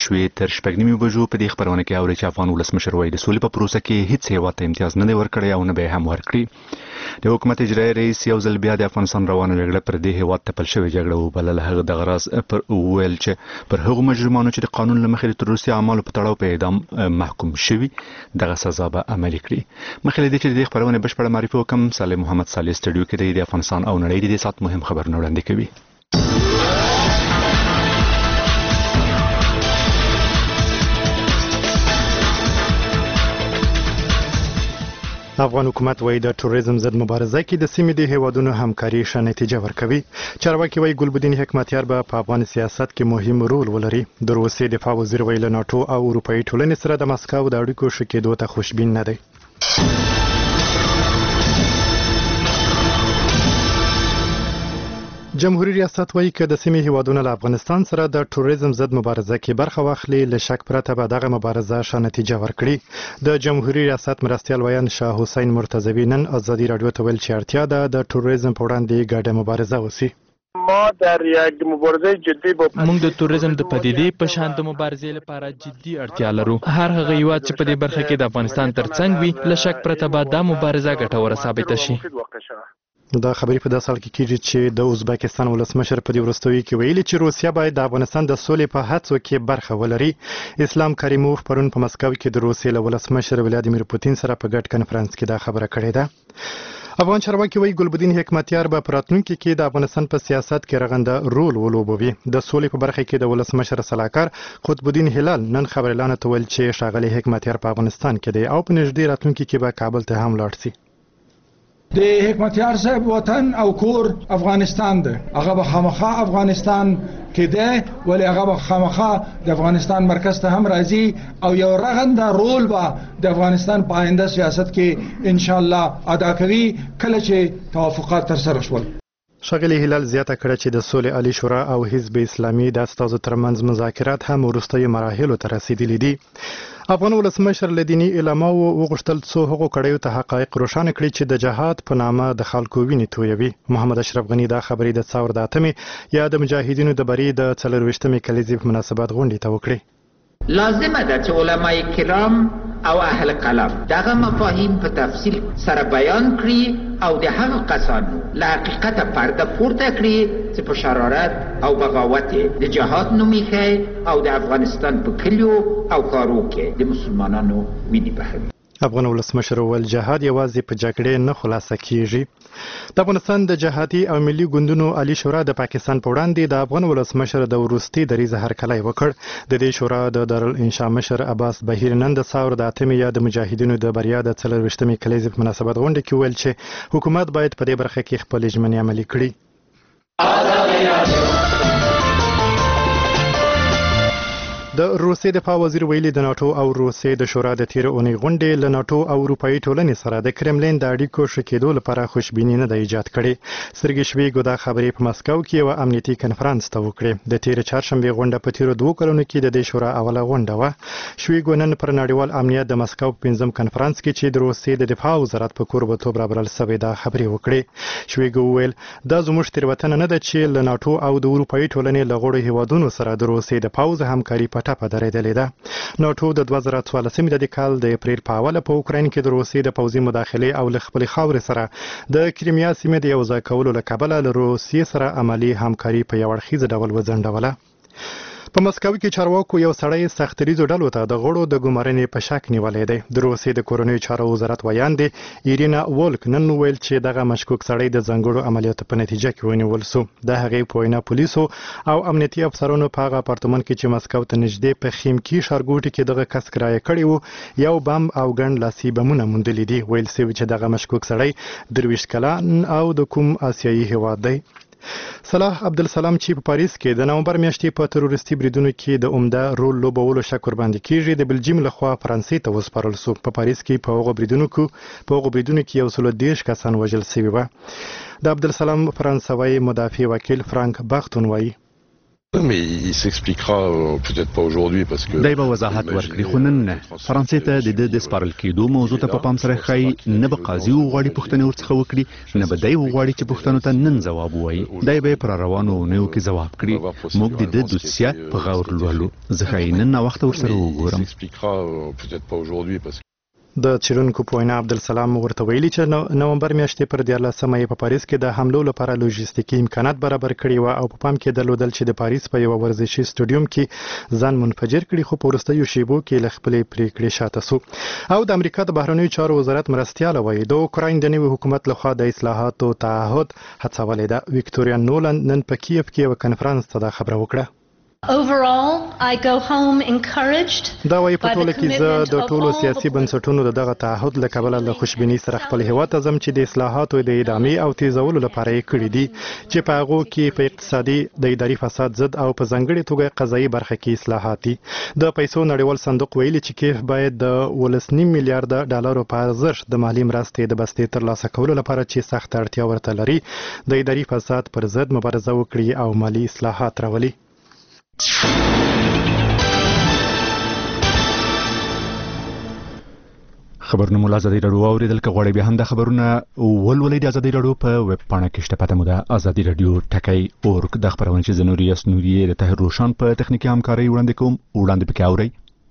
شوې تر 6:30 بجو په دې خبرونه کې اوري چې افغان ولسمشر وایي د سولې په پروسه کې هیڅ هیواد ته امتیاز نه دی ورکړی او نه به هم ورکړي. د حکومت اجرایي رئیس یو ځل بیا د افغانستان روانه جګړه پر دې هیواد ته پل شوې جګړه وبلله. هغه د غراض پر ویل چې پر هغو مجرمانو چې د قانون له مخې د تروریستي اعمالو په تړاو په اعدام محکوم شوي دغه سزا به عملي کړي. مخکې له دې چې د دې خبرونه بشپړه معرفي وکړم، صالح محمد صالح سټډیو کې د افغانستان او نړۍ د دې ساعت مهم خبرونه وړاندې کوي. افغان حکومت وایي د تروریزم ضد مبارزه کې د سیمې د هیوادونو همکاري ښه نتیجه ورکوي. چارواکي وایي ګلبدین حکمتیار به په افغان سیاست کې مهم رول ولري. د روسیې دفاع وزیر ویل ناتو او اروپایي ټولنې سره د مسکو د اړیکو ښه کېدو ته خوشبین نه دی. جمهوریت ریاست وایي که د سیمې هیوادونه له افغانستان سره د تروریزم ضد مبارزه کې برخه واخلي، له شک پرته به دغه مبارزه ښه نتیجه ورکړي. د جمهوریت ریاست مرستیال ویان شاه حسین مرتضوی نن ازادي راډیو ته ویل چې اړتیا ده د تروریزم په وړاندې ګډه مبارزه وشي. ما در یک مبارزه جدی با موږ د تروریزم د پدیدې په شان د مبارزې لپاره جدي اړتیا لرو. هر هغه هیواد چې په دې برخه کې د افغانستان ترڅنګ وي، له شک پرته به دا مبارزه ګټوره ثابته شي. دا خبرې په داسې حال کې کېږي چې د ازبکستان ولسمشر په دې وروستیو کې ویلي چې روسیه باید د افغانستان د سولې په هڅو کې برخه ولري. اسلام کریموف پرون په مسکو کې د روسیې له ولسمشر ولادیمیر پوتین سره په ګډ کنفرانس کې دا خبره کړې ده. افغان چارواکي وایي ګلبدین حکمتیار به په راتلونکي کې د افغانستان په سیاست کې رغنده رول ولوبوي. د سولې په برخه کې د ولسمشر سلاکار قطب الدین هلال نن خبريالانو ته ویل چې ښاغلی حکمتیار په افغانستان کې دی او په نږدې راتلونکي کې به کابل ته هم لاړ شي. د حکمتیار صاحب وطن او کور افغانستان ده. هغه به خامخا افغانستان کې ده، ولی هغه به خامخا د افغانستان مرکز ته هم راځي او یو رغنده رول به د افغانستان په آینده سیاست کې ان شاء الله ادا کوي کله چې توافقات تر سره شول. ښاغلی هلال زیاته کړه چې د سولې عالی شورا او حزب اسلامي د استازو ترمنځ مذاکرات هم وروستیو مراحلو ته رسیدلي دي. افغان ولسمشر له دیني علماو وغوښتل څو هغو کړیو ته حقایق روښانه کړي چې د جهاد په نامه د خلکو وینې تویوي. محمد اشرف غني دا خبرې د 2008 یا د مجاهدینو د بری د 24مې کلیزې په مناسبت غونډې ته وکړي. لازمه ده چې علماء کرام او اهل قلم دغه مفاهیم په تفصیل سره بیان کړي او د هغه کسانو له حقیقت پرده پورته کړي چې په شرارت او بغاوت د جهاد نوم یې او د افغانستان په کلیو او ښارو کې د مسلمانانو مینې بهوي. افغان ولسمشر وویل جهاد یوازې په جګړې نه خلاصه کیږي. د افغانستان د جهادي او ملي ګوندونو عالی شورا د پاکستان په وړاندې د افغان ولسمشر د وروستي دریځ هرکلی وکړ. د دې شورا د دارالانشا مشر عباس بهیر نن د 2008 یا د مجاهدینو د بریا د 24مې کلیزې په مناسبت غونډه کې ویل چې حکومت باید په دې برخه کې خپل ژمنې عملي کړي. د روسیې دفاع وزیر ویلي د ناتو او روسیې د شورا د تیر اونۍ غونډې له ناتو او اروپایي ټولنې سره د کرملین د اړیکو ښه کېدو لپاره خوشبیني نه ده ایجاد کړې. سرګی شویګو دا خبرې په مسکو کې یوه امنیتي کنفرانس ته وکړې. د تیر چهارشنبې غونډه په تیرو 2 کلونو کې د دې شورا اوله غونډه وه. شویګو نن پر نړیوال امنیت د مسکو په 5م کنفرانس کې چې د روسیې د دفاع وزارت په کوربهتوب رابلل شوی دا خبرې وکړې. شویګو وویل دا زموږ تېروتنه نه ده چې له ناتو او د اروپایي ټولنې له غړو هیوادونو سره د روسیې د پوځ همکاري په ټپه درېدلې ده. ناتو د 2014 د کال د اپریل په اوله په اوکراین کې د روسیې د پوځي مداخلې او له خپلې خاورې سره د کریمیا سیمې د یوځای کولو له کبله له روسیې سره عملي همکاري په یو اړخیز ډول وځنډوله. په مسکو کې چارواکو یو سړی سختریزو ډلو ته د غړو د ګمارنې په شک نیولې دی. د روسیې د کورنیو چارو وزارت ویان دی ایرینا وولک نن ویل چې دغه مشکوک سړی د ځانګړو عملیاتو په نتیجه کې ونیول شو. د هغې په وینا پولیسو او امنیتي افسرانو په هغه اپارتمان کې چې مسکو ته نږدې په خیمکي ښارګوټي کې دغه کس کرایه کړی و یو بم او ګڼ لاسي بمونه موندلي دي. ویل شوي چې دغه مشکوک سړی 23 کلن او د کوم آسیایي هیواد دی. صلاح عبدالسلام چې په پاریس کې د نومبر میاشتې په تروریستي بریدونو کې د عمده رول لوبولو شک ورباندې کېږي د بلجیم لخوا فرانسې ته وسپارل شو. په پاریس کې په هغو بریدونو کې 130 کسان وژل شوي وه. د عبدالسلام فرانسوي مدافع وکیل فرانک باختون وایي دی به وضاحت ورکړي خو نن نه. فرانسې ته د سپارل کېدو موضوع ته په پام سره ښایي نه به قاضي وغواړي پوښتنې ورڅخه وکړي، نه به دی وغواړي چې پوښتنو ته نن ځواب ووایي. دی به یې پر روانو اونیو کې ځواب کړي. موږ د ده دوسیه په غور لولو. زه ښایي نن ناوخته ورسره وګورم. د څېړونکو په وینا عبدالسلام ورته ویلي چې نومبر میاشتې پر 14مه یې په پاریس کې د حملو لپاره لوجستیکي امکانات برابر کړي وو او په پام کې درلودل چې د پاریس په یوه ورزشي سټوډیوم کې ځان منفجر کړي، خو په وروستیو شیبو کې له خپلې پریکړې شاته سو. او د امریکا د بهرنیو چارو وزارت مرستیاله وایي د اوکراین د نوي حکومت لخوا د اصلاحاتو تعهد هڅولې ده. ویکټوریا نولن نن په کیف کې یوه کنفرانس ته دا خبره وکړه. Overall, I go home encouraged. دا وایي په ټوله کې زه د ټولو سیاسي بنسټونو دغه تعهد له کبله له خوشبینۍ سره خپل هیواد ته ځم چې د اصلاحاتو د ادامې او تیزولو لپاره یې کړي دي چې په هغو کې په اقتصادي د اداري فساد ضد او په ځانګړې توګه قضایي برخه کې اصلاحات دي. د پیسو نړیوال صندوق ویلي چې کیف باید د 1.5 میلیارډ ډالرو په ارزښت د مالي مرستې د بستې ترلاسه کولو لپاره چې سخت اړتیا ورته لري د اداري فساد پر ضد مبارزه وکړي او مالي اصلاحات راولي. خبرونه مو له ازادي راډیو اوریدل. که غواړئ بیا هم د خبرونه ولولئ د ازادي راډیو په ویب پاڼه کې شته. پته مو ده ازادي راډیو ټکی اورګ. د خبرونه چې زه نوریاس نوریې د طاهر روشان په تخنیکي همکارۍ وړاندې کوم. وړاندې پکې اورئ.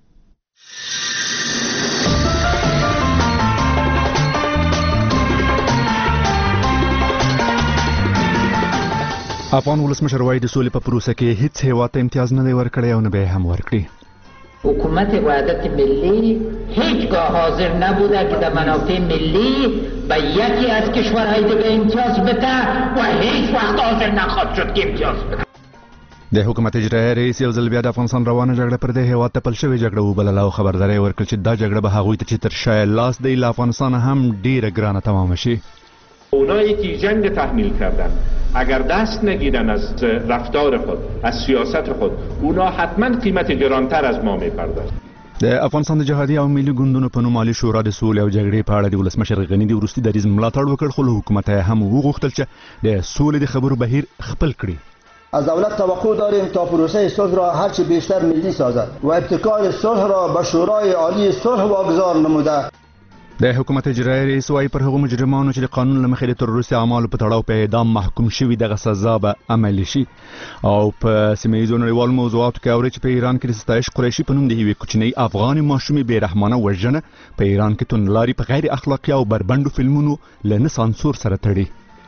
افغان ولسمشر وایي د سولې په پروسه کې هیڅ هیواد ته امتیاز نه دی ورکړی او نه به هم ورکړي. حکومت وحدت ملی هیچگاه حاضر نبوده که در منافع ملی به یکی از کشورهای دیگه امتیاز بده و هیچ وقت حاضر نخواهد شد که امتیاز بده. د حکومت اجرایي رئیس یو ځل بیا د افغانستان روانه جګړه پر دې هیواد ته پل شوې جګړه وبلله او خبرداری ورکړ چې دا جګړه به هغوی ته چې تر شا لاس دی له افغانستان هم ډیره ګرانه تمام شي. اونایی که جنگ تحمیل کردن اگر دست نگیرن از رفتار خود از سیاست خود اونا حتما قیمت گرانتر از ما میپردازن. د افغانستان د جهادي او ملي ګوندونو په نوم مالي شورا د سولې او جګړې په اړه د ولسمشر غني د وروستي دریځ ملاتړ وکړ، خو له حکومت هم وغوښتل چې د سولې د خبرو بهیر خپل کړي. از دولت توقع داریم تا پروسه صلح را هرچه بیشتر ملی سازد و ابتکار صلح را به شورای عالی صلح واگذار نموده. د حکومت اجرایي رئیس وايي پر هغو مجرمانو چې د قانون له مخې د تروریستي اعمالو په تړاو په اعدام محکوم شوي دغه سزا به عملي شي. او په سیمه ییزو نړیوالو موضوعاتو کې اوري چې په ایران کې د ستایش قریشي په نوم د یوې کوچنۍ افغاني ماشومې بې رحمانه وژنه په ایران کې توندلاري په غیر اخلاقي او بربنډو فلمونو له نه سانسور سره تړي.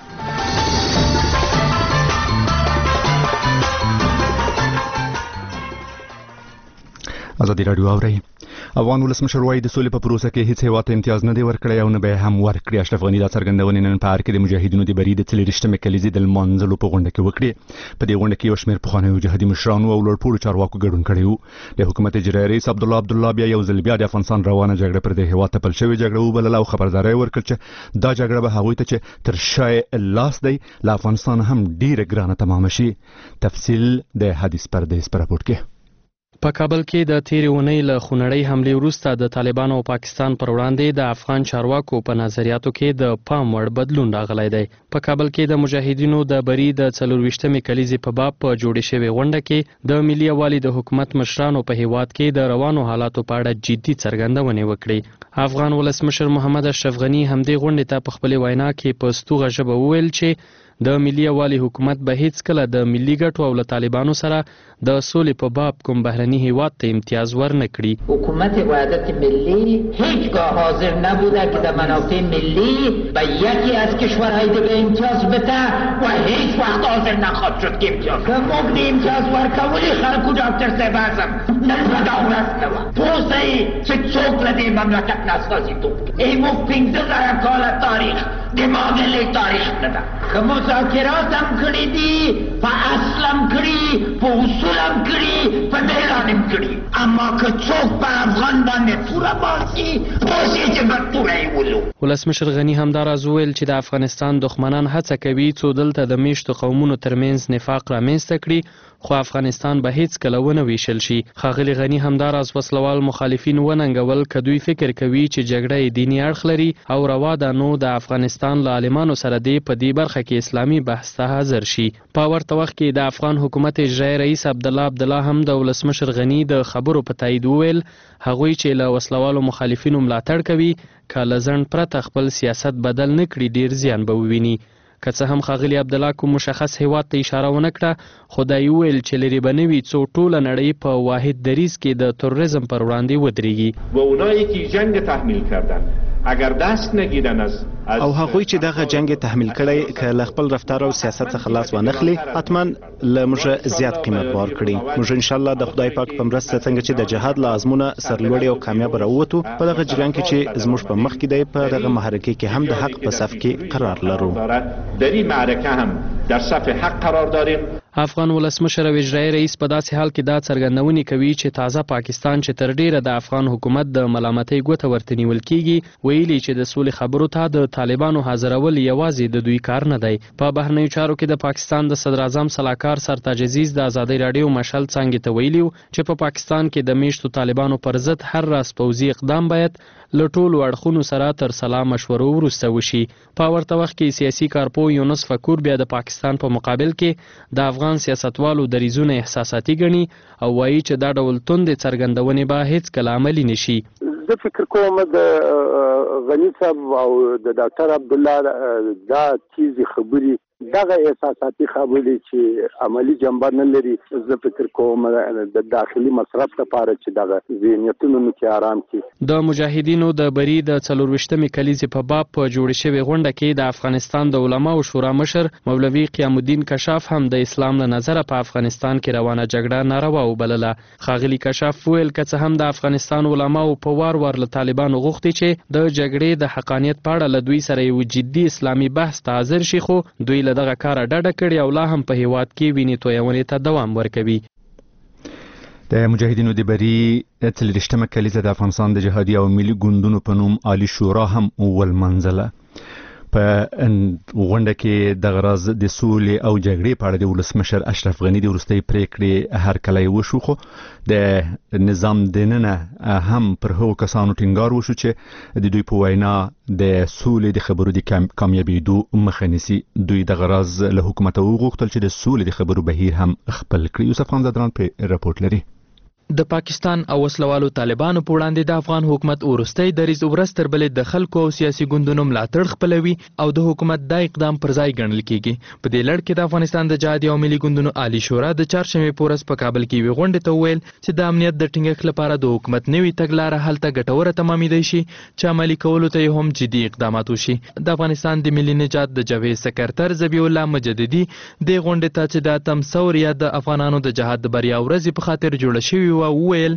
ازادي راډیو اورئ. افغان ولسمشر وایي د سولې په پروسه کې هیڅ هیواد ته امتیاز نه دی ورکړی او نه به هم ورکړي. اشرف غني دا څرګندونې نن په ارګ کې د مجاهدینو د بری د 43مې کلیزې د لمانځلو په غونډه کې وکړې. په دې غونډه کې یو شمېر پخوانیو جهادي مشرانو او لوړپوړو چارواکو ګډون کړی و. د حکومت اجرایي رئیس عبدالله بیا یو ځل بیا د افغانستان روانه جګړه پر دې هیواد ته پل شوې جګړه وبلله او خبرداری ورکړ چې دا جګړه به هغوی ته چې تر شا لاس دی له افغانستان هم ډیره ګرانه تمامه شي. تفصیل د حدیث پردیس په راپورټ کې. په کابل کې د تیرې اونۍ له خونړۍ حملې وروسته د طالبانو او پاکستان پر وړاندې د افغان چارواکو په نظریاتو کې د پام وړ بدلون راغلی دی. په کابل کې د مجاهدینو د بری د 44مې کلیزې په باب په جوړې شوې غونډه کې د ملي یووالي د حکومت مشرانو په هیواد کې د روانو حالاتو په اړه جدي څرګندونې وکړې. افغان ولسمشر محمد اشرف غني همدې غونډې ته په خپلې وینا کې په ستوغه ژبه وویل چې د ملي یووالي حکومت به هیڅ کله د ملي ګټو او له طالبانو سره د سولې په باب کوم بهرني هیواد ته امتیاز ورنه کړي. حکومت وحدت ملی هیچگاه حاضر نبوده که در منافع ملی به یکی از کشورهای دیگه امتیاز بده و هیچ وقت حاضر نخواهد شد که امتیاز که مبنی امتیاز ورکولی خلکو دکتر صاحب اعظم نن به دا ورځ کوه پوه شئ چې څوک له دې مملکت نه استازیتوب کوي. ای موږ 15,000 کاله تاریخ د معاملې تاریخ نه ده که مذاکرات هم کړي دي په اصل هم کړي په اصول هم کړي په اعلان هم کړي اما که څوک په افغان باندې توره باسي پوه شئ چې به توره یې ولو. ولسمشر غني همداراز وویل چې د افغانستان دښمنان هڅه کوي څو دلته د میشتو قومونو ترمنځ نفاق رامنځته کړي، خو افغانستان به هیڅ کله ونه ویشل شي. ښاغلي غني همداراز وسلوال مخالفین وننګول که دوی فکر کوي چې جګړه یې دیني اړخ لري او روا ده نو د افغانستان له عالمانو سره دې په دې برخه کې اسلامي بحث ته حاضر شي. په ورته وخت کې د افغان حکومت اجرایي رئیس عبدالله هم د ولسمشر غني د خبرو په تایید وویل هغوی چې له وسلوالو مخالفینو ملاتړ کوي که له ځنډ پرته خپل سیاست بدل نه کړي ډیر زیان به وویني. که څه هم ښاغلي عبدالله کوم مشخص هیواد ته اشاره ونه کړه خو دا یې وویل چې لرې به نه وي څو ټوله نړۍ په واحد دریځ کې د تروریزم پر وړاندې ودرېږي. و اونایی که جنگ تحمیل کردن اگر دست نگیرن او هغوی چې دغه جنگ تحمیل کړی که له خپل رفتار او سیاست څخه لاس وانخلي حتما له موږ زیات قیمت ورکړي. موږ ان شاء الله د خدای پاک په مرسته څنګه چې د جهاد له ازمونه سرلوړي او کامیاب راووتو په دغه جریان کې چې زموږ په مخ کې دی په دغه محرکه کې هم د حق په صف کې قرار لرو. در این معرکه هم در صف حق قرار داریم. افغان ولسمشر او اجرایي رئیس په داسې حال کې دا څرګندونې کوي چې تازه پاکستان چې تر ډیره د افغان حکومت د ملامتۍ ګوته ورته نیول کیږي ویلي چې د سولې خبرو ته د طالبانو حاضرول یوازې د دوی کار نه دی. په بهرنیو چارو کې د پاکستان د صدر اعظم سلاکار سرتاج عزیز د ازادۍ راډیو مشال څانګې ته ویلي چې په پاکستان کې د میشتو طالبانو پر ضد هر راز پوځي اقدام باید له ټولو اړخونو سره تر سلا مشورو وروسته وشي. په ورته وخت کې سیاسي کارپوه یونس فکور بیا د پاکستان په مقابل کې د افغان سیاستوالو دریځونه احساساتي ګڼي او وایي چې دا ډول توندې څرګندونې به هیڅ کله عملي نشي. زه فکر کوم د غني صاحب او د ډاکټر عبدالله دا چیزي خبري دغه احساساتي خبرې چې عملی جنبه نه لري. زه فکر کوم د داخلي مصرف لپاره چې دغه ذهنیتونو کې آرام کی. د مجاهدینو د بری د 24مې کلیزې په باب په جوړ شوی غونډه کې د افغانستان د علماو شورا مشر مولوي قیام الدین کشاف هم د اسلام له نظره په افغانستان کې روانه جګړه ناروا وبلله. ښاغلي کشاف ویل که څه هم د افغانستان علماو په وار له طالبانو غوښتي چې د جګړې د حقانیت په اړه له دوی سره یو جدي اسلامي بحث ته حاضر شي خو دوی له دغه کاره ډډه کړې او لا هم په هیواد کې وینې تویونې ته دوام ورکوي. د مجاهدینو د بری 40مه کلیزه د افغانستان د جهادي او ملي ګوندونو په نوم عالی شورا هم ولمنځله. په غونډه کې د غرض د سولې او جګړې په اړه د ولسمشر اشرف غني د وروستۍ پریکړې هرکلی وشو خو د نظام دننه هم پر هغو کسانو ټینګار وشو چې د دوی په وینا د سولې د خبرو د کامیابېدو مخه نیسي. دوی د غرض له حکومت وغوښتل چې د سولې د خبرو بهیر هم خپل کړي. یوسف خان زدران په رپورټ لري. د پاکستان او وسلوالو طالبانو په وړاندې د افغان حکومت وروستۍ دریځ ورځ تر بلې د خلکو او سیاسي ګوندونو ملاتړ خپلوي او د حکومت دا اقدام پر ځای ګڼل کیږي. په دې لړ کې د افغانستان د جهادي او ملي ګوندونو عالی شورا د چهارشنبې په ورځ په کابل کې یوې غونډې ته وویل چې د امنیت د ټینګښت لپاره د حکومت نوې تګلاره هلته ګټوره تمامېدی شي چې عملي کولو ته یې هم جدي اقدامات وشي. د افغانستان د ملي نجات د جبهې سکرتر ذبیح الله مجددي د غونډې ته چې د اتم ثور یا د افغانانو د جهاد د بریا ورځې په خاطر جوړه شوې وه وویل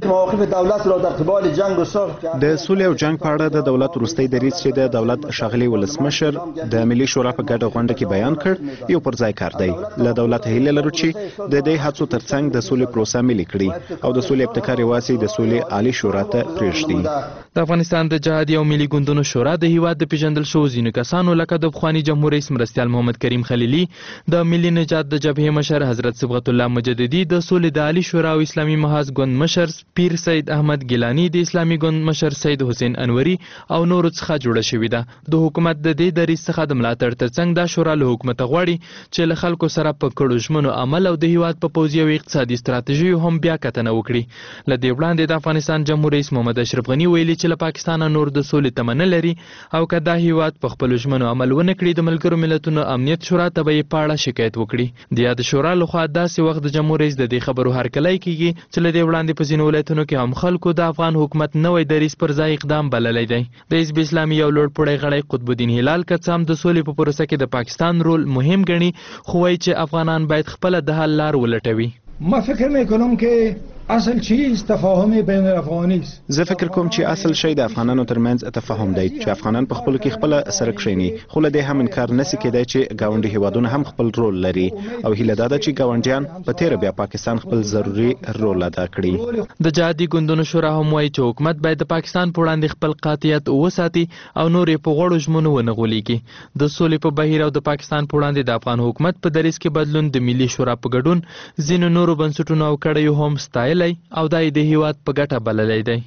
د سولې او جنگ په اړه د دولت وروستۍ دریځ چې د دولت ښاغلي ولسمشر د ملي شورا په ګډه غونډه کې بیان کړ یو پر ځای کار دی. له دولت هیله لرو چې د دې هڅو ترڅنګ د سولې پروسه ملي کړي او د سولې ابتکار یوازې د سولې عالی شورا ته پرېږدي. د افغانستان د جهادي او ملي ګوندونو شورا د هیواد د پیژندل شوو ځینو کسانو لکه د پخواني جمهور رئیس مرستیال محمد کریم خلیلي، د ملي نجات د جبهې مشر حضرت صبغت الله مجددي، د سولې د عالی شورا او اسلامي محاذ ګوند مشر پیر سید احمد ګیلانی، د اسلامي ګوند مشر سید حسین انوري او نورو څخه جوړه شوې ده. د حکومت د دې دریځ څخه د ملاتړ ترڅنګ دا شورا له حکومت غواړي چې له خلکو سره په کړو ژمنو عمل او د هیواد په پوځي او اقتصادي ستراتیژیو هم بیا کتنه وکړي. له دې وړاندې د افغانستان جمهور رئیس محمد اشرف غني ویلي چې له پاکستان نور د سولې تمه نه لري او که دا هیواد په خپلو ژمنو عمل ونه کړي د ملګرو ملتونو امنیت شورا ته به یې په اړه شکایت وکړي. د یاد شورا لخوا داسې وخت د جمهور رئیس د دې خبرو هرکلی کیږي چې له دې وړاندې په ځینو ولایتونو کې هم خلکو د افغان حکومت نوې دریځ پر ځای اقدام بللی دی. د حزب اسلامي یو لوړ پوړی غړی قطب الدین هلال که څه هم د سولې په پروسه کې د پاکستان رول مهم ګڼي خو وایي چې افغانان باید خپله د حل لار ولټوي. ما فکر میکنم که اصل چیز تفاهم بین الافغانی است. زه فکر کوم چې اصل شی د افغانانو ترمنځ تفاهم دی چې افغانان په خپل کې خپل سره کښیني، خو له دې هم انکار نشي کېدای چې ګاونډي هیوادونه هم خپل رول لري او هیله ده چې ګاونډیان په تیر بیا پاکستان خپل ضروري رول ادا کړي. د جهادي ګوندونو شورا هم وایي چې حکومت باید د پاکستان په وړاندې خپل قاطعیت وساتي او نور یې په غوړو ژمنو ونه غولېږي. د سولې په بهیر او د پاکستان په وړاندې د افغان حکومت په دریځ کې بدلون د ملي شورا په ګډون ځینو نورو بنسټونو او کړیو هم ستایلی او دا د هیواد په ګټه بللی دی.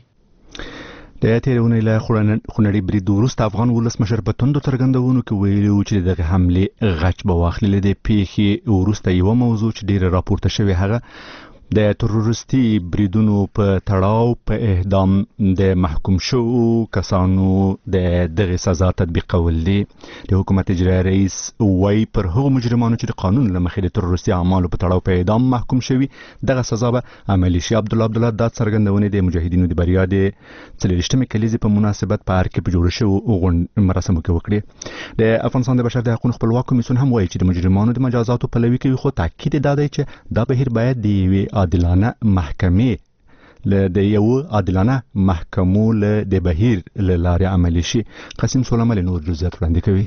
د تیرونې له خونړي برید وروسته افغان ولسمشر په توندو څرګندونو کې ویلي و چې دغه حملې غچ به واخلي. له دې پیښې وروسته یوه موضوع چې ډېره راپورته شوې هغه د تروریستي بریدونو په تړاو په اعدام د محکوم شوو کسانو د دغه سزا تطبیقول دي. د حکومت اجرایي رئیس وایي پر هغو مجرمانو چې د قانون له مخې د تروریستي اعمالو په تړاو په اعدام محکوم شوي دغه سزا به عملي شي. عبدالله دا څرګندونې د مجاهدینو د بریا د 44مې کلیزې په مناسبت په ارګ کې په جوړ شوو مراسمو کې وکړي. د افغانستان د بشر د حقوقو خپلواک کمیسیون هم وایي چې د مجرمانو د مجازاتو پلوي کوي، خو تاکید دا دی چې دا بهیر باید د یوې عادلانه محکمې د یو عادلانه محکمو د بهیر له لارې عملي شي. قاسم سلیمانی نور جزئیات وړاندې کوي.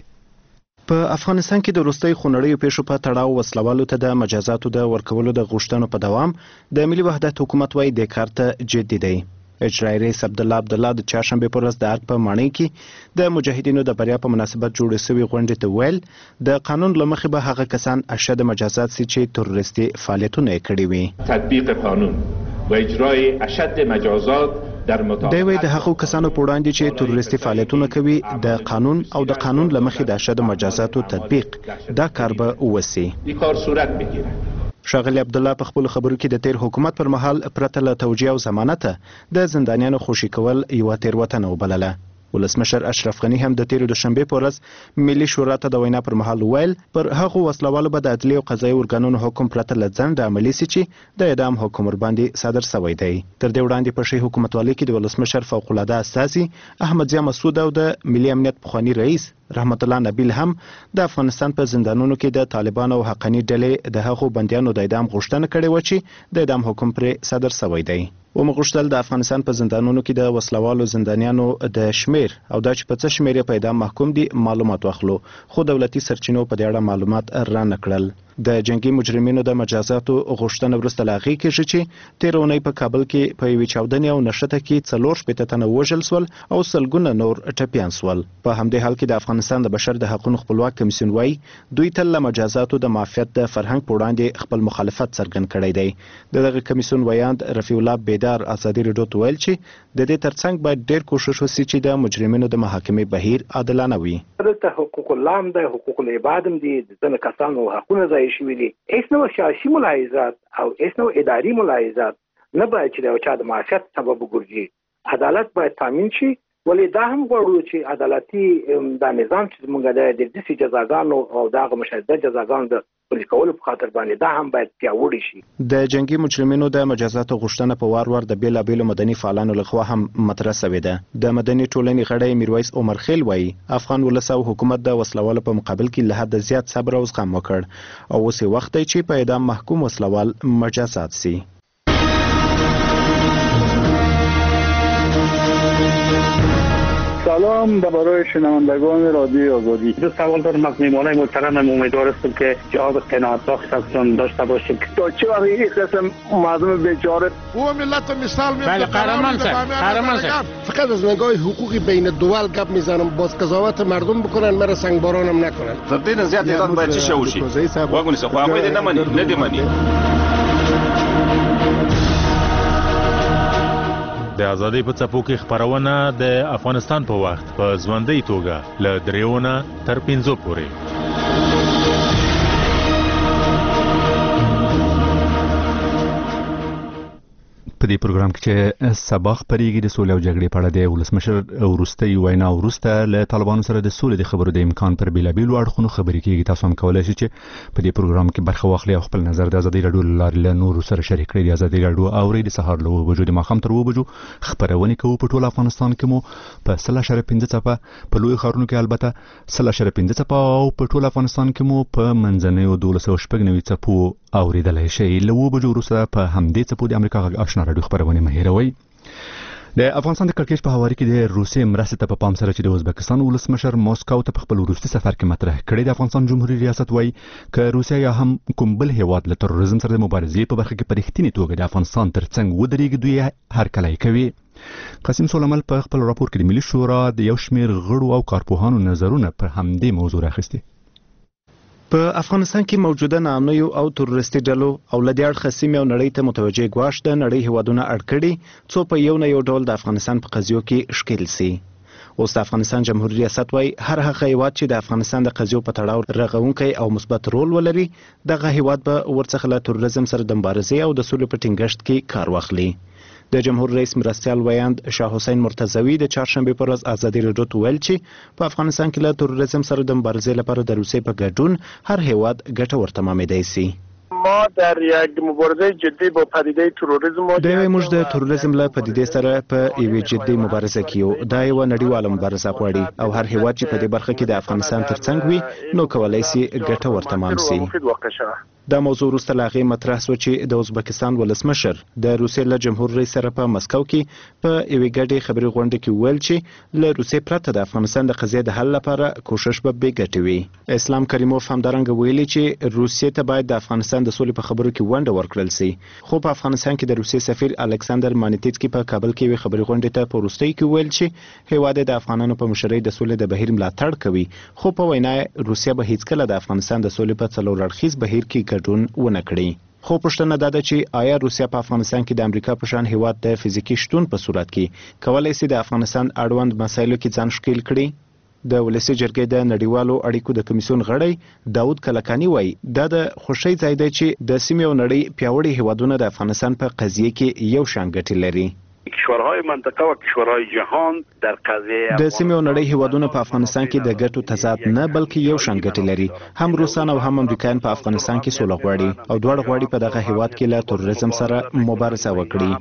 په افغانستان کې د وروستۍ خونړیو پیښو په تړاو وسلوالو ته د مجازاتو د ورکولو د غوښتنو په دوام د ملي وحدت حکومت وايي د کار ته جدي دی. اجرایي رئیس عبدالله د چهارشنبې پر ورځ د ارګ په ماڼۍ کې د مجاهدینو د بریا په مناسبت جوړې شوې غونډې ته ویل د قانون له مخې به هغه کسان اشد مجازات سي چې تروریستي فعالیتونه یې کړي وي. تطبیق قانون و اجرای اشد مجازات در مطابق د هغو کسانو په وړاندې چې تروریستي فعالیتونه کوي د قانون او د قانون له مخې د اشد مجازاتو تطبیق دا کار به وسی. این کار صورت بگیره. ښاغلي عبدالله په خپل خبرو کې د تیر حکومت پر مهال پرته له توجیه او ضمانته د زندانیانو خوشي کول یوه تېروتنه وبلله. ولسمشر اشرف غني هم د تیر دوشنبه په ورځ ملي شورا ته د وینا پر مهال ویل پر هغو وسلوالو به د عدلي او قضایي ارګانونو حکم پرته له ځنډه عملي سي چې د اعدام حکم ورباندې صادر شوی دی. تر دې وړاندې په شي حکومتوالۍ کې د ولسمشر فوق العاده استازي احمد ضیا مسعود او د ملي امنیت پخوانی رئیس رحمت الله نبیل هم د افغانستان په زندانونو کې د طالبانو او حقاني ډلې د هغو بندیانو د اعدام غوښتنه کړې و چې د اعدام حکم پرې صادر شوی دی. ومغوښتل د افغانستان په زندانونو کې د وسلوالو زندانیانو د شمیر او دا چې په څه شمیر په اعدام محکوم دي معلومات واخلو، خو دولتي سرچینو په دې اړه معلومات را نه کړل. د جنگي مجرمینو د مجازاتو غوښتنه وروسته له هغې کېږي چې تېره اونۍ په کابل کې په یوې چاودنې او نښته کې 4 تنه وژل سول او سلګونه نور ټپیان سول. په همدې حال کې د افغانستان د بشر د حقوقو خپلواک کمیسیون وايي دوی تل له مجازاتو د معافیت د فرهنګ په وړاندې خپل مخالفت څرګند کړی دی. دغه کمیسیون ویاند رفیع الله بیدار ازادي رادیو ته ویل چې د دې ترڅنګ باید ډېر کوشش وشي چې د مجرمینو د محاکمې بهیر عادلانه وي. دلته حقوق الله هم د حقوق العباد هم دي، د ځینو کسانو حقونه ضایع شوي دي. هیڅ نوع سیاسي ملاحظات او هیڅ نوع اداري ملاحظات نه باید چې د یو چا د معافیت سبب وګرځي. عدالت باید تامین شي، ولې دا هم غواړو چې عدالتي دا نظام چې موږ د دسي جزاګانو او دغه مشدد جزاګانو د پلي کولو په خاطر باندې دا هم باید پیاوړی شي. د جنگي مجرمینو د مجازاتو غوښتنه په وار د بیلابیلو مدني فعالانو لخوا هم مطرح شوې ده. د مدني ټولنې غړی میرویس عمر خیل وایي افغان ولس او حکومت د وسلوالو په مقابل کې له حده زیات صبر او زغم وکړ او اوس وخت دی چې په اعدام محکوم وسلوال مجازات سي. سلام برای شنوندگان رادیو آزادی. دو سوال دارم از میهمانان محترمم، امیدوار هستم که جواب قناعت بخشتون داشته باشیم. تا چه وقت این قسم مردم بیچاره او ملت مثال میاد. بله قهرمان شد. فقط از نگاه حقوقی بین دول گپ میزنم، باز قضاوت مردم بکنن، مرا سنگبارانم نکنن. تبدیل زیاد ایران باید چه شوشی؟ واگونی سه خواهی باید ندیمانی. د ازادۍ په څپو کې خپرونه د افغانستان په وخت په ژوندۍ توګه له 3 نه تر 5 پورې. په دې پروګرام کې چې سبا خبرېږي د سولې او جګړې په اړه د ولسمشر وروستۍ وینا وروسته له طالبانو سره د سولې د خبرو د امکان پر بیلابیلو اړخونو خبرې کېږي. تاسو هم کولی شئ چې په دې پروګرام کې برخه واخلئ او خپل نظر د ازادۍ راډیو له لارې له نورو سره شریک کړئ. د ازادۍ راډیو اورئ د سهار له 9 بجو د ماښام تر 2 بجو خبرونه کوو په ټول افغانستان کې مو په 0.5 څپه په لوی ښارونو کې البته 0.5 څپه او په ټول افغانستان کې مو په منځنیو 1290 څپو اوریدلای شئ. له 7 بجو وروسته په همدې څپو د امریکا غږ آشنا راډیو خپرونه مه هېروئ. د افغانستان د کړکېچ په حواله کې د روسیې مرستې ته په پام سره چې د ازبکستان ولسمشر موسکو ته په خپل وروستي سفر کې مطرح کړی. د افغانستان جمهوریت ریاست وایي که روسیا یا هم کوم بل هیواد له تروریزم سره د مبارزې په برخه کې په رښتینې توګه د افغانستان ترڅنګ ودرېږي دوی هرکلی کوي. قاسم سلیمل په خپل راپور کې د ملي شورا د یو شمېر غړو او کارپوهانو نظرونه پر همدې موضوع راخیستي. په افغانستان کې موجوده ناامنیو او تروریستي ډلو او له دې اړخه سیمې او نړۍ ته متوجه ګواښ د نړۍ هیوادونه اړ کړي څو په یو نه یو ډول د افغانستان په قضیو کې ښکیل سي. اوس د افغانستان جمهوریت ریاست وایي هر هغه هیواد چې د افغانستان د قضیو په تړاو رغونکی او مثبت رول ولري دغه هیواد به ورڅخه له تروریزم سره د مبارزې او د سولې په ټینګښت کې کار واخلي. د جمهور رئیس مرستیال ویاند شاه حسین مرتضوی د چهارشنبې پر ورځ ازادي راډیو ته ویل چې په افغانستان کې له تروریزم سره د مبارزې لپاره د روسیې په ګډون هر هیواد ګټور تمامېدای سي. ما در یک مبارزه جدی با پدیده تروریسم موږ د تروریزم له پدیدې سره په یوې جدي مبارزه کې یو. دا یو نړیواله مبارزه غواړي او هر هیواد چې په دې برخه کې د افغانستان ترڅنګ وي نو کولای شي ګټور تمام شي. دا موضوع وروسته له هغې مطرح شوه چې د ازبکستان ولسمشر د روسیې له جمهور رئیس سره په مسکو کې په یوې ګډې خبري غونډه کې وویل چې له روسیې پرته د افغانستان د قضیې د حل لپاره کوشش به بې ګټې وي. اسلام کریموف همدارنګه ویلي چې روسیې ته باید د افغانستان د سولې په خبرو کې ونډه ورکړل شي. خو په افغانستان کې د روسیې سفیر الکساندر مانیتسکي په کابل کې یوې خبري غونډې ته په وروستۍ کې ویل چې هیواد د افغانانو په مشرۍ د سولې د بهیر ملاتړ کوي خو په وینا روسیه به هیڅکله د افغانستان د سولې په څلور اړخیز بهیر کې ګډون ونه کړي. خو پوښتنه دا ده چې آیا روسیه په افغانستان کې د امریکا په شان هیواد د فزیکي شتون په صورت کې کولای شي د افغانستان اړوند مسایلو کې ځان ښکیل کړي؟ د ولسي جرګې د نړیوالو اړیکو د کمیسیون غړی داود کلکانی وایي دا د خوښۍ ځای دی چې د سیمې او نړۍ پیاوړي هیوادونه د افغانستان په قضیه کې یو شان ګټې لري. کشورهای منطقه و کشورهای جهان در قضیه د سیمې او نړۍ هیوادونه په افغانستان کې د ګټو تضاد نه بلکې یو شان ګټې لري. هم روسان او هم امریکایان په افغانستان کې سوله غواړي او دواړه غواړي په دغه هیواد کې له تروریزم سره مبارزه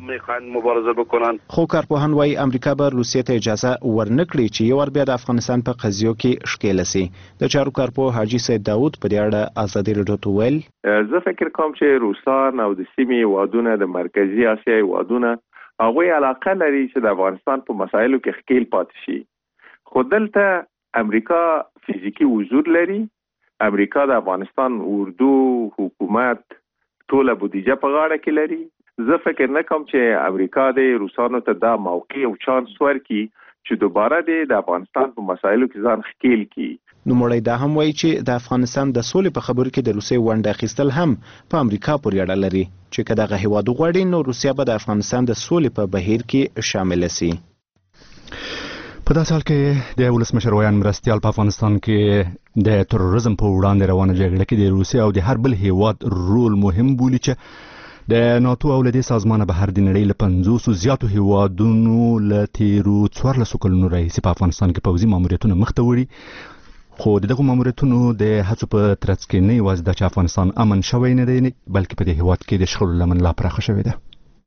وکړي. خو کارپوهان وایي امریکا به روسیې ته اجازه ورنکړي چې یو ور بیا د افغانستان په قضیو کې ښکیل شي. د چارو کارپوه حاجي سید داود په دې اړه ازادي راډیو ته ویل زه فکر کوم چې روسان او د سیمې هیوادونه د مرکزی اسیا هیوادونه هغوی علاقه لري چې د افغانستان په مسایلو کې ښکیل پاتې شي. خو دلته امریکا فزیکی حضور لري. امریکا د افغانستان اردو حکومت ټوله بودیجه په غاړه کې لري. زه فکر نه کوم چې امریکا د روسانو ته دا موقع او چانس ورکړي چې دوباره د افغانستان په مسایلو کې ځان ښکیل کړي. نوموړی دا هم وایي چې د افغانستان د سولې په خبرو کې د روسیې ونډه اخیستل هم په امریکا پورې اړه لري چې که دغه هیواد وغواړي نو روسیه به د افغانستان د سولې په بهیر کې شامله سي. په داسې حال کې د ولسمشر ویاند مرستیال په افغانستان کې د تروریزم په وړاندې روانه جګړه کې د روسیې او د هر بل هیواد رول مهم بولي چې د ناتو او لدې سازمان بهر د نړۍ له 500 زیاتو هیوادونو له تیرو 14 کلونو راهیسې په افغانستان کې پوځي ماموریتونه مخ ته وړي. خو دغه ماموریتونو د هڅو په ترڅ کې نه یوازې د افغانستان امن شوی نه دی بلکې په دې هیواد کې د شخړو لمن لا پراخه شوې ده.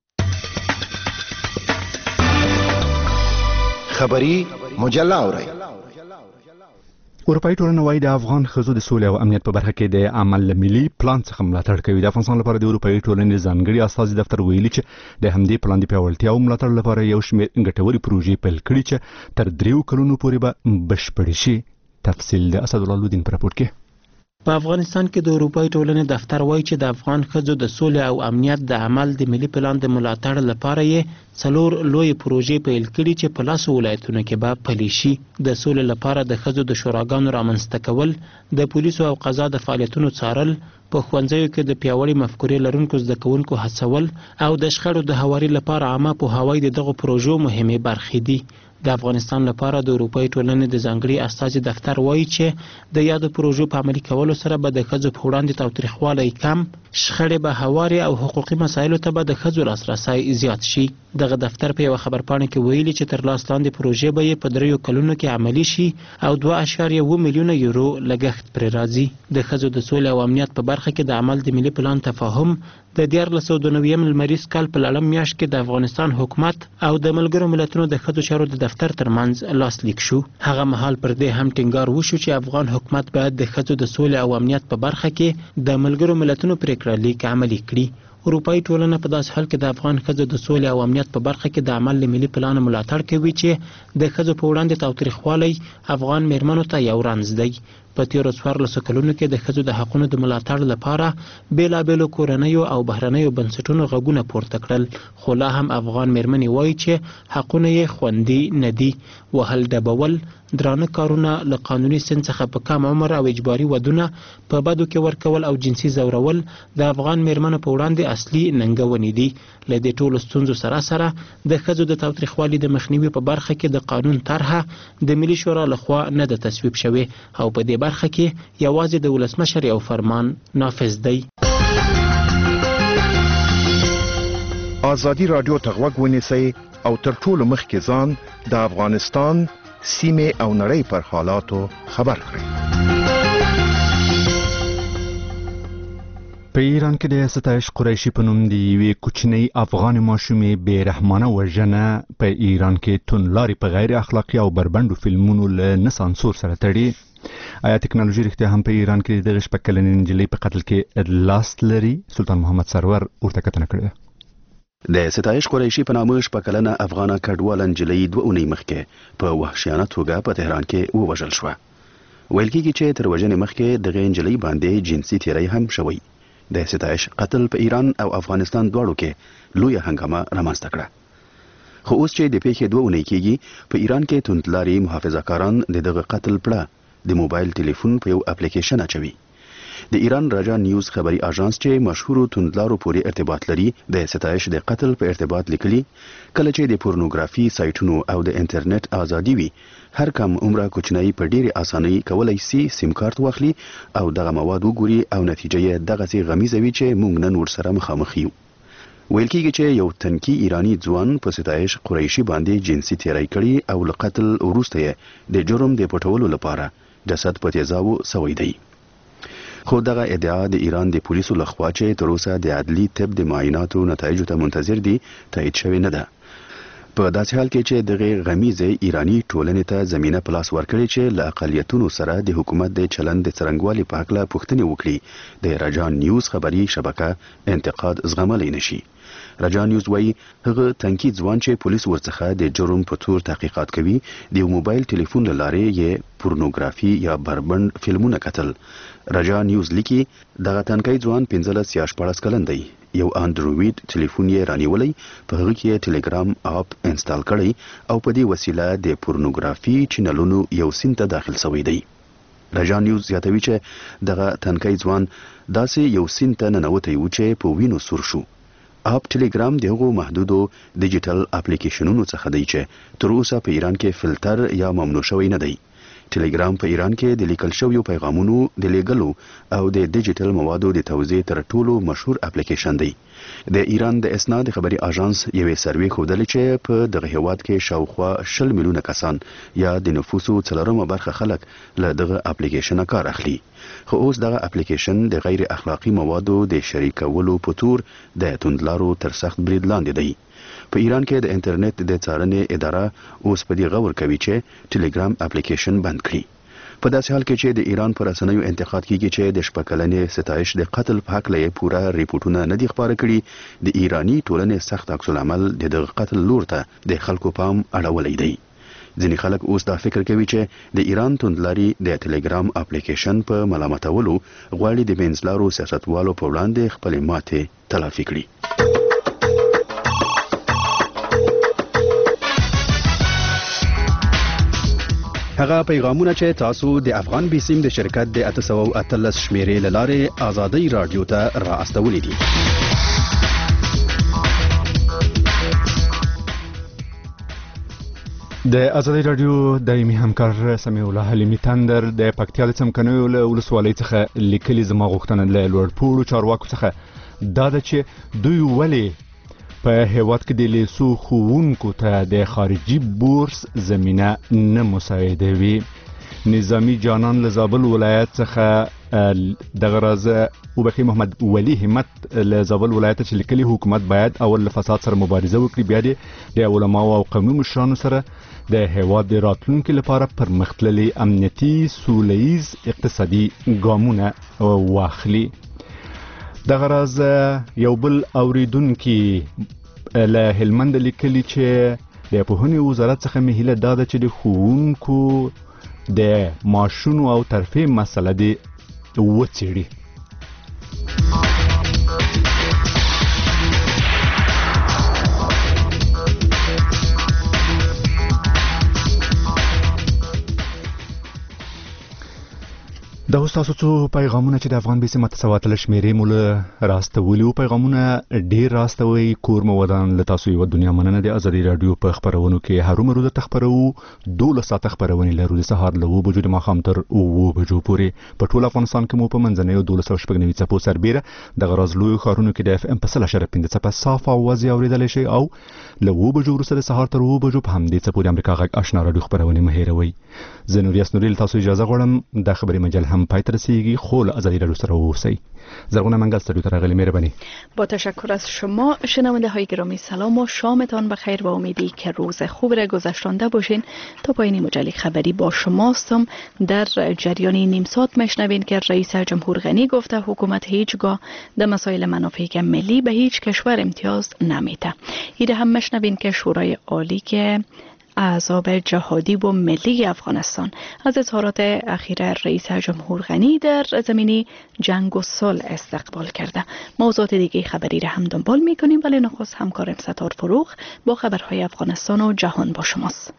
خبری مجله اورئ. اروپایي ټولنه وايي د افغان ښځو د سولې او امنیت په برخه کې د عمل ملي پلان څخه ملاتړ کوي. د افغانستان لپاره د اروپایي ټولنې ځانګړي استازي دفتر ویلي چې د همدې پلان د پیاوړتیا او ملاتړ لپاره یو شمېر ګټورې پروژې پیل کړي چې تر 3 کلونو پورې به بشپړې شي. تفصیل د اسدالله لودین پر راپور کې. په افغانستان کې د اروپایي ټولنې دفتر وایي چې د افغان ښځو د سولې او امنیت د عمل د ملي پلان د ملاتړ لپاره یې 4 لوی پروژې پیل کړي چې په لاسو ولایتونو کې به پلي شي. د سولې لپاره د ښځو د شوراګانو رامنځته کول، د پولیسو او قضا د فعالیتونو څارل، په ښوونځیو کې د پیاوړي مفکورې لرونکو زده کوونکو هڅول او د شخړو د هواري لپاره عامه پوهاوی د دغو پروژو مهمې برخې دي. د افغانستان لپاره د اروپایي ټولنې د ځانګړي استازي دفتر وایي چې د یادو پروژو په عملي کولو سره به د ښځو په وړاندې تاوتریخوالی کم، شخړې به هوارې او حقوقي مسایلو ته به د ښځو لاسرسی زیات شي. دغه دفتر په یوه خبرپاڼه کې ویلي چې تر لاس لاندې پروژې به یې په 3 کلونو کې عملي شي او 2.7 میلیونه یورو لګښت پرې راځي. د ښځو د سولې او امنیت په برخه کې د عمل د ملي پلان تفاهم د 1490 لمریز کال په لړم میاشت کې د افغانستان حکومت او د ملګرو ملتونو د ښځو چارو د دفتر ترمنځ لاسلیک شو. هغه مهال پر دې هم ټینګار وشو چې افغان حکومت باید د ښځو د سولې او امنیت په برخه کې د ملګرو ملتونو پریکړه لیک عملي کړي. اروپایي ټولنه په داسې حال کې د افغان ښځو د سولې او امنیت په برخه کې د عمل له ملي پلان ملاتړ کوي چې د ښځو په وړاندې تاوتریخوالی افغان میرمنو ته یو رنځ دی. په تیرو 14 کلونو کې د ښځو د حقونو د ملاتړ لپاره بیلابیلو کورنیو او بهرنیو بنسټونو غږونه پورته کړل، خو لا هم افغان میرمنې وایي چې حقونه یې خوندي نه دي. وهل ډبول، درانه کارونه، له قانوني سن څخه په کم عمر او اجباري ودونه په بدو کې ورکول او جنسي ځورول د افغان میرمنو په وړاندې اصلي ننګونې دي. له دې ټولو ستونزو سره سره د ښځو د تاوتریخوالي د مخنیوي په برخه کې د قانون طرحه د ملي شورا لخوا نه ده تصویب شوې او په دې برخه کې یوازې د ولسمشر یو فرمان نافذ دی. ازادي رادیو ته غوږ ونیسئ او تر ټولو مخکې ځان د افغانستان سیمې او نړۍ پر حالاتو خبر کړئ. په ایران کې د ستایش قریشي په نوم د یوې کوچنۍ افغان ماشومې بې رحمانه وژنه په ایران کې توندلارې په غیر اخلاقي او بربنډو فلمونو له نه سانسور سره تړي. آیا ټکنالوژي رښتیا هم په ایران کې د دغه شپږ کلنې نجلۍ په قتل کې لاس لري؟ سلطان محمد سرور ورته کتنه کړې. د ستایش قریشي په نامه شپږ کلنه افغانه کډواله نجلۍ 2 اونۍ مخکې په وحشیانه توګه په تهران کې ووژل شوه. ویل کېږي چې تر وژنې مخکې دغه نجلۍ باندې جنسي تیری هم شوی. د ستایش قتل په ایران او افغانستان دواړو کې لویه هنګامه رامنځته کړه. خو اوس چې د پیښې 2 اونۍ کېږي په ایران کې توندلاري محافظه‌کاران د دغه قتل پړه د موبایل ټلیفون په یو اپلیکیشن اچوي. د ایران راجا نیوز خبري اژانس چې مشهور توندلارو پورې ارتباط لري د ستایش د قتل په ارتباط لیکلي کله چې د پورنوګرافي سایټونو او د انټرنیټ ازادي وي هر کم عمره کوچنۍ په ډېرې اسانۍ کولای سي سیم کارت واخلي او دغه مواد وګوري او نتیجه یې دغسې غمیزه وي چې موږ نن ورسره مخامخ یو. ویل کېږي چې یو تنکي ایرانی ځوان په ستایش قریشي باندې جنسي تیری کړي او له قتل وروسته یې د جرم د پټولو لپاره جسد په تیزابو سوی دی. خو دغه ادعا د ایران د پولیسو لخوا چې تر اوسه د عدلي طب د معایناتو نتایجو ته منتظر دي تایید شوی نه ده. په داسې حال کې چې دغه غمیزې ایرانی ټولنې ته زمینه په لاس ورکړي چې له اقلیتونو سره د حکومت د چلند د څرنګوالي په هکله پوښتنې وکړي د راجا نیوز خبري شبکه انتقاد زغملی نشي. راجا نیوز وایي هغه تنکي ځوان چې پولیس ورڅخه د جرم په تور تحقیقات کوي د یو موبایل ټلیفون له لارې یې پورنوګرافي یا بربند فلمونه کتل. راجا نیوز لیکي دغه تنکي ځوان 15 یا 14 کلن دی. یو انډروید ټلیفون یې رانیولی په هغه کې ټیلیګرام اپ انسټال کړی او په دې وسیله د پورنوګرافي چینلونو یو سین ته داخل شوی دی. راجا نیوز زیاتوي چې دغه تنکي ځوان داسې یو سین ته ننوتی و چې په وینو سور شو. اپ ټیلیګرام دغه محدودو ډیجیټل اپلیکیشنونو څخه دی چې تر اوسه په ایران کې فلټر یا ممنوع شوی نه دی. ټیلیګرام په ایران کې د لیکل شویو پیغامونو د لیږلو او د ډیجیټل موادو د توزیع تر ټولو مشهور اپلیکیشن دی. د ایران د اسناد خبري اژانس یوې سروې ښودلې چې په دغه هیواد کې شاوخوا 20 میلیونه کسان یا د نفوسو 4 برخه خلک له دغه اپلیکیشن کار اخلي. خو اوس دغه اپلیکیشن د غیر اخلاقی موادو د شریکولو په تور د توندلارو تر سخت برید لاندې دی. په ایران کې د انټرنیټ د څارنې اداره اوس په دې غور کوي چې ټیلیګرام اپلیکیشن بند کړي. په داسې حال کې چې د ایران پر رسنیو انتقاد کیږي چې د شپږ کلنې ستایش د قتل په هکله یې پوره ریپورټونه نه دي خپاره کړي، د ایرانی ټولنې سخت عکس العمل د دغه قتل لور ته د خلکو پام اړولی دی. ځینې خلک اوس دا فکر کوي چې د ایران توندلاري د ټیلیګرام اپلیکیشن په ملامتولو غواړي د منځلارو سیاستوالو په وړاندې خپلې ماتې تلافي کړي. هغه پیغامونه چې تاسو د افغان بیسیم د شرکت د 813 شمیرې لاره آزادۍ رادیو ته را استولې دي. د آزادۍ رادیو دایمي همکار سمیع الله حلیمي تندر د پکتیا د څمکنیو له ولسوالۍ څخه لیکلي زما غوښتنه له لوړپوړو چارواکو څخه دا ده چې دوی ولې په هیواد کې د لیسو ښوونکو ته د خارجي بورس زمینه نه مساعدوي. نظامی جانان له زابل ولایت څخه دغه راز وبخي محمد ولی همت له زابل ولایت چې لیکلي حکومت باید اول له فساد سره مبارزه وکړي، بیا د علماو او قومي مشرانو سره د هیواد د راتلونکي لپاره پرمختللي امنیتي سولهییز اقتصادي ګامونه واخلي. دغه راز یو بل اوریدونکي له هلمند لیکلي چې د پوهنې وزارت څخه مې هیله دا ده چې د ښوونکو د معاشونو او ترفیع مسله دې وڅېړي. دا اوس تاسو څو پیغامونه چې د افغان بیسي متسواتل شمیرې مو له راستولي وو، پیغامونه ډېر راستوي. کور مو ودان له تاسو یوه دنیا مننه د ازادي راډیو په خپرونو کې هرومرو درته خپروو 12 ساعته خپرونې لرو، د سهار له 9 بجو د ماښام تر 9 بجو پورې په ټول افغانستان کې مو په منځنیو 1290 څپو سربیره دغه راز لویو ښارونو کې د اف ام په 100.5 څپه صاف اوازې اورېدلی شئ، او له 9 بجو وروسته د سهار تر 9 بجو په همدې څپو د امریکا غږ آشنا راډیو خپرونې مه هېروئ. زه نور یاسنوري له تاسو اجازه غواړم. د خبري مجل هم پای ته رسیږي، خو له ازادي راډیو سره اوسئ. زرغونه منگل استودیو ته راغلی، مهربانی. با تشکر از شما. شنونده های گرامی سلام و شامتان بخیر و امیدی که روز خوب را گذشتانده باشین. تا پایین مجله خبری با شماستم. در جریان نیم ساعت میشنوین که رئیس جمهور غنی گفته حکومت هیچگاه در مسائل منافع ملی به هیچ کشور امتیاز نمیده. ایده هم میشنوین که شورای عالی که احزاب جهادی و ملی افغانستان از اظهارات اخیر رئیس جمهور غنی در زمینه جنگ و صلح استقبال کرده. موضوعات دیگه خبری را هم دنبال میکنیم، ولی نخست همکارم ستار فروغ با خبرهای افغانستان و جهان با شماست.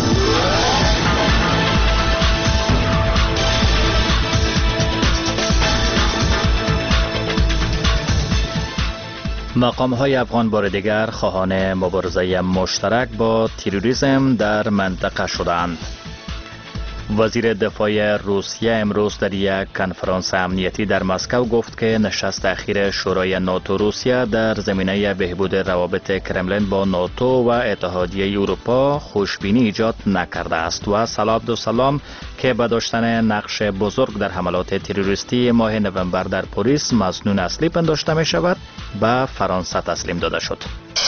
مقام‌های افغان بار دیگر خواهان مبارزه مشترک با تروریسم در منطقه شدند. وزیر دفاع روسیه امروز در یک کنفرانس امنیتی در مسکو گفت که نشست اخیر شورای ناتو روسیه در زمینه بهبود روابط کرملین با ناتو و اتحادیه اروپا خوشبینی ایجاد نکرده است و سالا عبدالسلام که به داشتن نقش بزرگ در حملات تروریستی ماه نوامبر در پاریس مظنون اصلی پنداشته می شود به فرانسه تسلیم داده شد.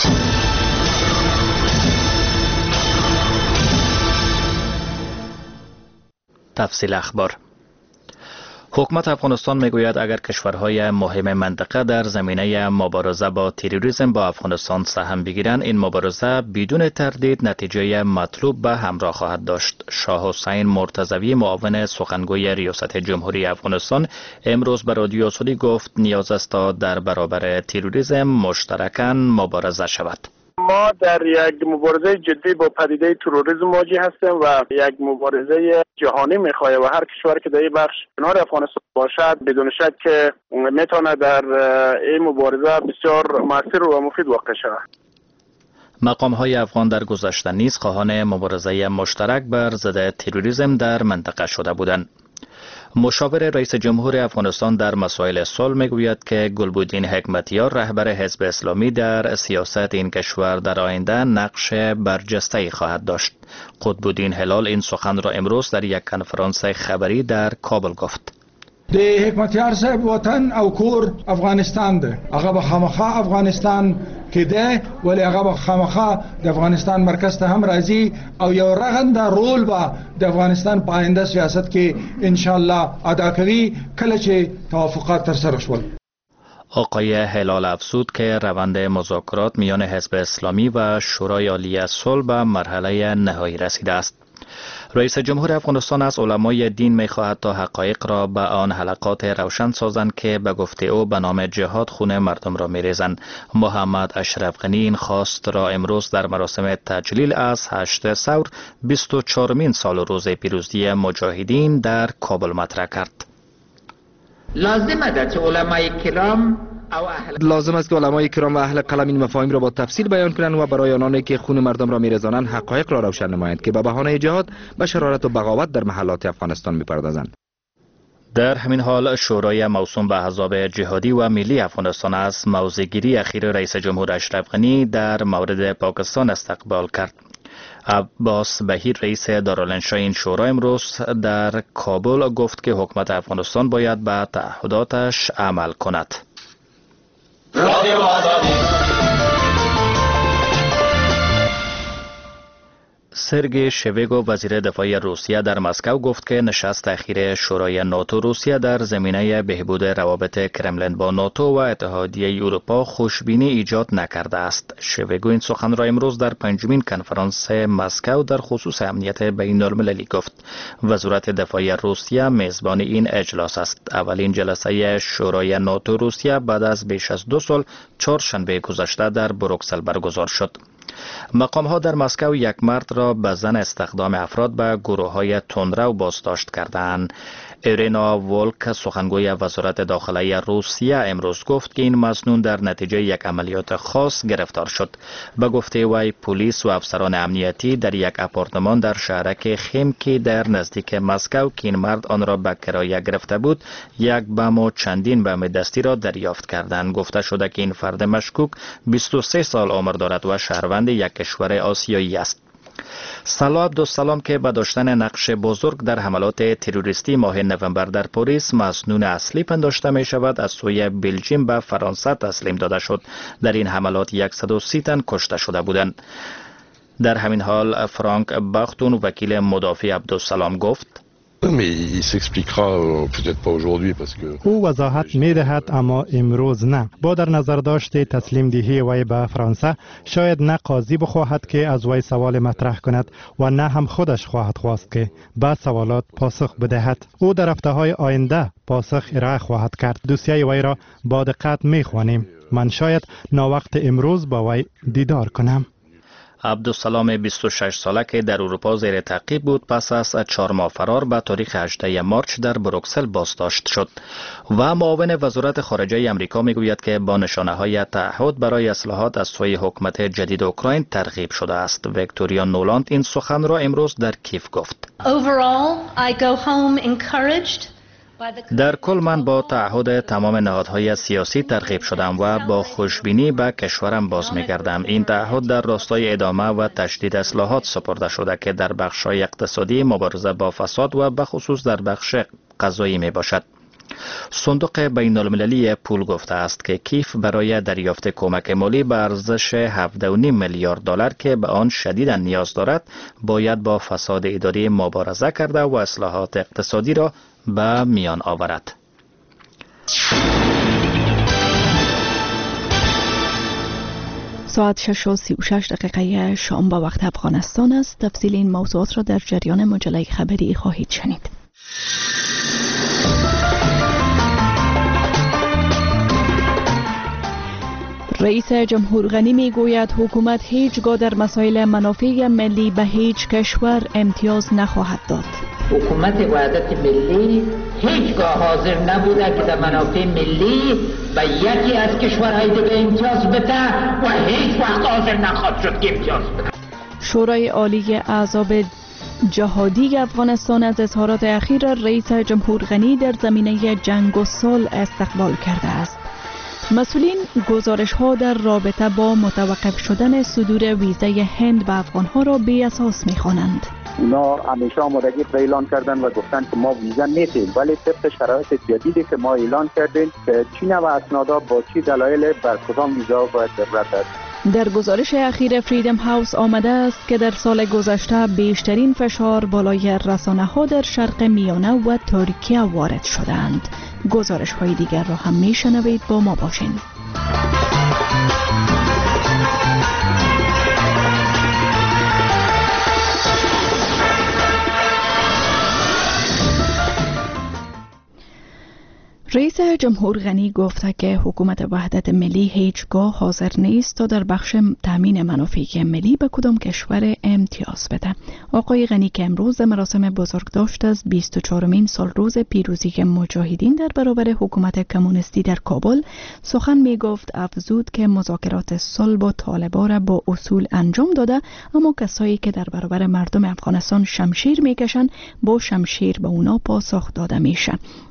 تفصیل اخبار. حکومت افغانستان میگوید اگر کشورهای مهم منطقه در زمینه مبارزه با تروریسم با افغانستان سهم بگیرند، این مبارزه بدون تردید نتیجه مطلوب به همراه خواهد داشت. شاه حسین مرتضوی معاون سخنگوی ریاست جمهوری افغانستان امروز به رادیو اصولی گفت نیاز است تا در برابر تروریسم مشترکاً مبارزه شود. ما در یک مبارزه جدی با پدیده تروریسم مواجه هستیم و یک مبارزه جهانی میخواه و هر کشور که در این بخش کنار افغانستان باشد بدون شک که میتونه در این مبارزه بسیار مؤثر و مفید واقع شود. مقام‌های افغان در گذشته نیز خواهان مبارزه مشترک بر ضد تروریسم در منطقه شده بودند. مشاور رئیس جمهور افغانستان در مسائل صلح میگوید که گلبودین حکمتیار رهبر حزب اسلامی در سیاست این کشور در آینده نقش برجسته‌ای خواهد داشت. قطب‌الدین هلال این سخن را امروز در یک کنفرانس خبری در کابل گفت. د حکمتیار صاحب وطن او کور افغانستان ده، هغه به خامخا افغانستان کې ده، ولی هغه به خامخا د افغانستان مرکز ته هم راځي او یو رغنده رول به د افغانستان په آینده سیاست کې ان شاء الله ادا کوي کله چې توافقات ترسره شول. آقای هلال افزود که روند مذاکرات میان حزب اسلامی و شورای عالی صلح به مرحله نهایی رسیده است. رئیس جمهور افغانستان از علمای دین می‌خواهد تا حقایق را به آن حلقات روشن سازند که به گفته او به نام جهاد خون مردم را می‌ریزند. محمد اشرف غنی این خواست را امروز در مراسم تجلیل از 8 ثور 24مین سال روز پیروزی مجاهدین در کابل مطرح کرد. لازم است علمای کرام لازم است که علمای کرام و اهل قلم این مفاهیم را با تفصیل بیان کنند و برای آنانی که خون مردم را می‌ریزانند حقایق را روشن نمایند که به بهانه جهاد به شرارت و بغاوت در محلات افغانستان می‌پردازند. در همین حال شورای موسوم به احزاب جهادی و ملی افغانستان از موضع‌گیری اخیر رئیس جمهور اشرف غنی در مورد پاکستان استقبال کرد. عباس بهیر رئیس دارالانشا این شورا امروز در کابل گفت که حکومت افغانستان باید به تعهداتش عمل کند. سرگئی شویگو وزیر دفاع روسیه در مسکو گفت که نشست اخیر شورای ناتو روسیه در زمینه بهبود روابط کرملین با ناتو و اتحادیه اروپا خوشبینی ایجاد نکرده است. شویگو این سخن را امروز در پنجمین کنفرانس مسکو در خصوص امنیت بین المللی گفت. وزارت دفاع روسیه میزبان این اجلاس است. اولین جلسه شورای ناتو روسیه بعد از بیش از 2 سال چهارشنبه گذشته در بروکسل برگزار شد. مقام ها در مسکو یک مرد را به زن استخدام افراد به گروه های تندرو بازداشت کردند. ایرینا ولک سخنگوی وزارت داخلی روسیه امروز گفت که این مسنون در نتیجه یک عملیات خاص گرفتار شد. به گفته وی پلیس و افسران امنیتی در یک آپارتمان در شهرک خیمکی در نزدیک مسکو که این مرد آن را به کرایه گرفته بود یک بم و چندین بم دستی را دریافت کردند. گفته شده که این فرد مشکوک 23 سال عمر دارد و شهروند یک کشور آسیایی است. صلاح عبدالسلام که به داشتن نقش بزرگ در حملات تروریستی ماه نوامبر در پاریس مسنون اصلی پنداشته می شود از سوی بلژیم به فرانسه تسلیم داده شد. در این حملات 130 تن کشته شده بودند. در همین حال فرانک بختون وکیل مدافع عبدالسلام گفت او وضاحت می دهد اما امروز نه. با در نظر داشت تسلیم دهی وی به فرانسه شاید نه قاضی بخواهد که از وی سوال مطرح کند و نه هم خودش خواهد خواست که به سوالات پاسخ بدهد. او در هفته‌های آینده پاسخ ارائه خواهد کرد. دوسیه وی را با دقت می خوانیم. من شاید ناوقت امروز با وی دیدار کنم. عبدالسلام 26 ساله که در اروپا زیر تعقیب بود پس از 4 ماه فرار به تاریخ 18 مارچ در بروکسل بازداشت شد و معاون وزارت خارجه آمریکا میگوید که با نشانه های تعهد برای اصلاحات از سوی حکومت جدید اوکراین ترغیب شده است. ویکتوریا نولاند این سخن را امروز در کیف گفت. در کل من با تعهد تمام نهادهای سیاسی ترغیب شدم و با خوشبینی به کشورم باز می‌گردم. این تعهد در راستای ادامه و تشدید اصلاحات سپرده شده که در بخش‌های اقتصادی، مبارزه با فساد و به خصوص در بخش قضایی میباشد. صندوق بین المللی پول گفته است که کیف برای دریافت کمک مالی به ارزش 7.5 میلیارد دلار که به آن شدیداً نیاز دارد باید با فساد اداری مبارزه کرده و اصلاحات اقتصادی را به میان آورد. ساعت 6:36 شام با وقت افغانستان است. تفصیل این موضوعات را در جریان مجله خبری خواهید شنید. رئیس جمهور غنی می گوید حکومت هیچگاه در مسائل منافع ملی به هیچ کشور امتیاز نخواهد داد. حکومت وحدت ملی هیچگاه حاضر نبوده که در منافع ملی به یکی از کشورهای دیگه امتیاز بده و هیچ وقت حاضر نخواهد شد که امتیاز بده. شورای عالی احزاب جهادی افغانستان از اظهارات اخیر رئیس جمهور غنی در زمینه جنگ و صلح استقبال کرده است. مسئولین گزارش ها در رابطه با متوقف شدن صدور ویزه هند به افغان ها را بی اساس می خوانند. اونا همیشه آمادگی اعلان کردن و گفتن که ما ویزا نیتیم، ولی طبق شرایط جدیدی که ما اعلان کردیم که چی نوع اسنادا با چی دلایل بر کدام ویزا باید ضرورت است. در گزارش اخیر فریدم هاوس آمده است که در سال گذشته بیشترین فشار بالای رسانه ها در شرق میانه و ترکیه وارد شدند. گزارش های دیگر را هم می شنوید، با ما باشین. رئیس جمهور غنی گفته که حکومت وحدت ملی هیچگاه حاضر نیست تا در بخش تامین منافع ملی به کدام کشور امتیاز بده. آقای غنی که امروز مراسم بزرگداشت از 24مین سالروز پیروزی مجاهدین در برابر حکومت کمونیستی در کابل سخن می گفت، افزود که مذاکرات صلح با طالبان را با اصول انجام داده، اما کسایی که در برابر مردم افغانستان شمشیر میکشند با شمشیر به اونا پاسخ داده میشه.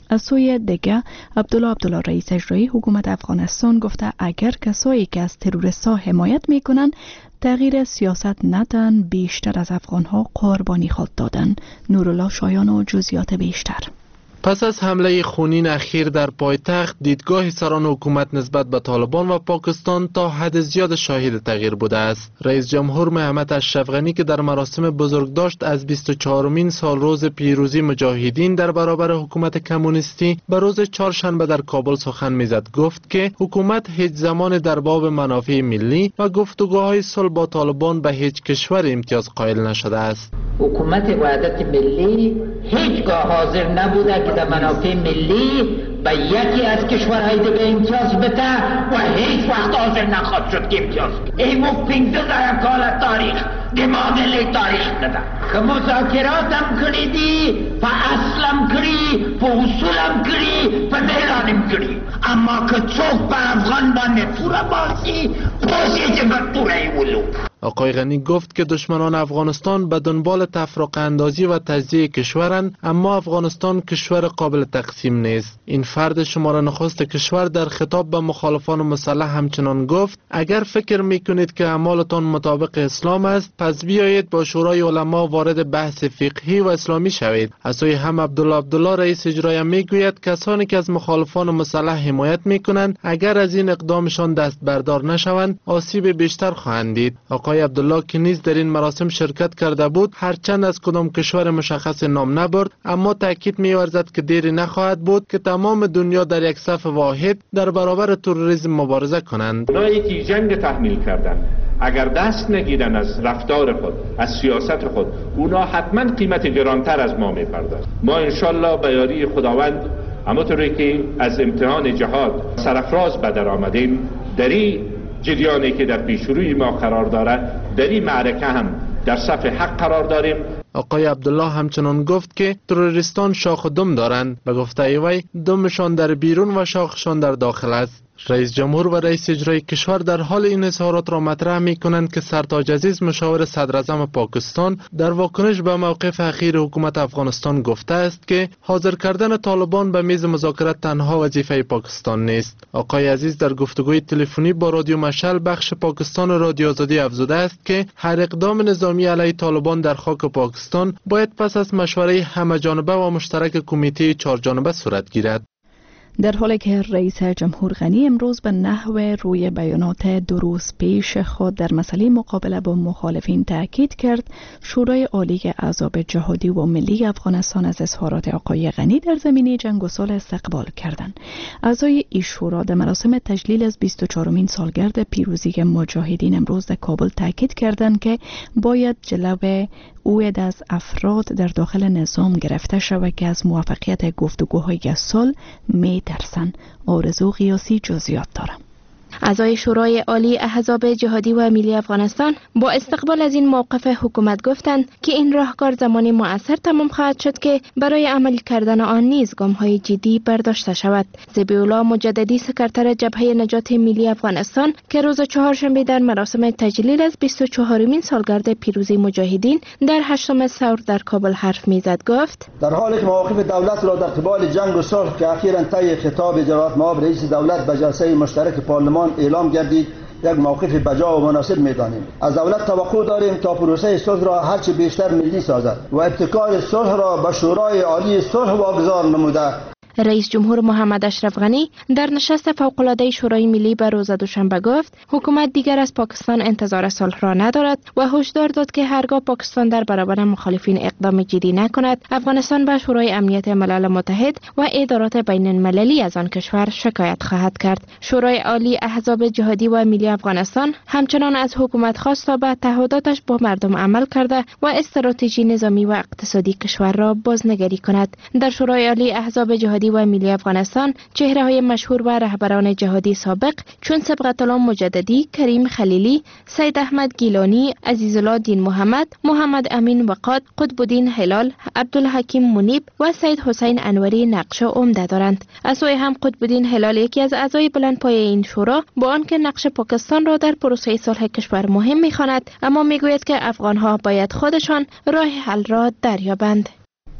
از سوی دیگر عبدالله رئیس اجرایی حکومت افغانستان گفته اگر کسایی که از تروریست‌ها حمایت میکنن تغییر سیاست ندن بیشتر از افغانها قربانی خود دادن. نورالله شایان و جزئیات بیشتر. پس از حمله خونین اخیر در پایتخت، دیدگاه سران حکومت نسبت به طالبان و پاکستان تا حد زیاد شاهد تغییر بوده است. رئیس جمهور محمد اشرف غنی که در مراسم بزرگداشت از 24مین سالروز پیروزی مجاهدین در برابر حکومت کمونیستی به روز چهارشنبه در کابل سخن میزد، گفت که حکومت هیچ زمان در باب منافع ملی و گفتگوهای صلح با طالبان به هیچ کشور امتیاز قائل نشده است. حکومت وحدت ملی هیچگاه حاضر نبوده که در منافع ملی به یکی از کشورهای دیگه امتیاز بده و هیچ وقت حاضر نخواهد شد که امتیاز بده. ایمو 15 کال تاریخ دماغ تاریخ داده که مذاکرات هم کردی و اصلم کردی و اصولم کردی و دیلانم کردی، اما که چوک به افغان بانده پورا باسی پوزی که بطوره اولو. آقای غنی گفت که دشمنان افغانستان به دنبال تفرقه اندازی و تجزیه کشورند، اما افغانستان کشور قابل تقسیم نیست. این فرد شماره نخست کشور در خطاب به مخالفان مسلح همچنان گفت اگر فکر میکنید که اعمالتان مطابق اسلام است پس بیایید با شورای علما وارد بحث فقهی و اسلامی شوید. از سوی هم عبدالله رئیس اجرایی میگوید کسانی که از مخالفان مسلح حمایت میکنند اگر از این اقدامشان دست بردار نشوند آسیب بیشتر خواهند دید. آقای عبدالله که نیز در این مراسم شرکت کرده بود هرچند از کدام کشور مشخص نام نبرد، اما تاکید می‌ورزد که دیری نخواهد بود که تمام دنیا در یک صف واحد در برابر تروریسم مبارزه کنند. اونایی که جنگ تحمیل کردن اگر دست نگیرن از رفتار خود، از سیاست خود، اونا حتما قیمت گرانتر از ما می‌پردازند. ما انشالله به یاری خداوند همونطوری که از امتحان جهاد سرافراز به در آمدیم دری جریانی که در پیشروی ما قرار داره در این معرکه هم در صف حق قرار داریم. آقای عبدالله همچنان گفت که تروریستان شاخ و دم دارند. به گفته وی دمشان در بیرون و شاخشان در داخل است. رئیس جمهور و رئیس اجرایی کشور در حال این اظهارات را مطرح می کنند که سرتاج عزیز مشاور صدر اعظم پاکستان در واکنش به موقف اخیر حکومت افغانستان گفته است که حاضر کردن طالبان به میز مذاکرات تنها وظیفه پاکستان نیست. آقای عزیز در گفتگوی تلفنی با رادیو مشعل بخش پاکستان رادیو آزادی افزوده است که هر اقدام نظامی علیه طالبان در خاک پاکستان باید پس از مشوره همه‌جانبه و مشترک کمیته 4 جانبه صورت گیرد. در حالی که رئیس جمهور غنی امروز به نحو روی بیانات 2 روز پیش خود در مسئله مقابله با مخالفین تاکید کرد، شورای عالی احزاب جهادی و ملی افغانستان از اظهارات آقای غنی در زمینه جنگ و صلح استقبال کردند. اعضای این شورا در مراسم تجلیل از 24مین سالگرد پیروزی مجاهدین امروز در کابل تاکید کردند که باید جلوه اوید از افراد در داخل نظام گرفته شود که از موفقیت گفتگوهای صلح می‌ترسند. آرزو قیاسی جزئیات دارم. اعضای شورای عالی احزاب جهادی و ملی افغانستان با استقبال از این موقف حکومت گفتند که این راهکار زمانی مؤثر تمام خواهد شد که برای عملی کردن آن نیز گام‌های جدی برداشته شود. ذبیح‌الله مجددی سکرتر جبهه نجات ملی افغانستان که روز چهارشنبه در مراسم تجلیل از 24مین سالگرد پیروزی مجاهدین در 8م ثور در کابل حرف میزد گفت در حالی که مواقف دولت را در قبال جنگ و صلح که اخیراً طی خطاب جناب معاون رئیس دولت به جلسه مشترک پارلمان اعلام گردید یک موقف بجا و مناسب می‌دانیم. از دولت توقع داریم تا پروسه صلح را هرچه بیشتر ملی سازد و ابتکار صلح را به شورای عالی صلح واگذار نموده. رئیس جمهور محمد اشرف غنی در نشست فوق‌العاده شورای ملی به روز دوشنبه گفت حکومت دیگر از پاکستان انتظار صلح را ندارد و هشدار داد که هرگاه پاکستان در برابر مخالفین اقدام جدی نکند افغانستان به شورای امنیت ملل متحد و ادارات بین المللی از آن کشور شکایت خواهد کرد. شورای عالی احزاب جهادی و ملی افغانستان همچنان از حکومت خواست تا به تعهداتش با مردم عمل کرده و استراتژی نظامی و اقتصادی کشور را بازنگری کند. در شورای عالی احزاب جهادی و ملی افغانستان چهره‌های مشهور و رهبران جهادی سابق چون سبقت الله مجددی، کریم خلیلی، سید احمد گیلانی، عزیزالله دین محمد، محمد امین وقاد، قطب‌الدین هلال، عبدالحکیم منیب و سید حسین انوری نقش عمده دارند. از سوی هم قطب‌الدین هلال یکی از اعضای بلندپایه این شورا با آنکه نقش پاکستان را در پروسه صلح کشور مهم می‌خواند، اما میگوید که افغان‌ها باید خودشان راه حل را دریابند.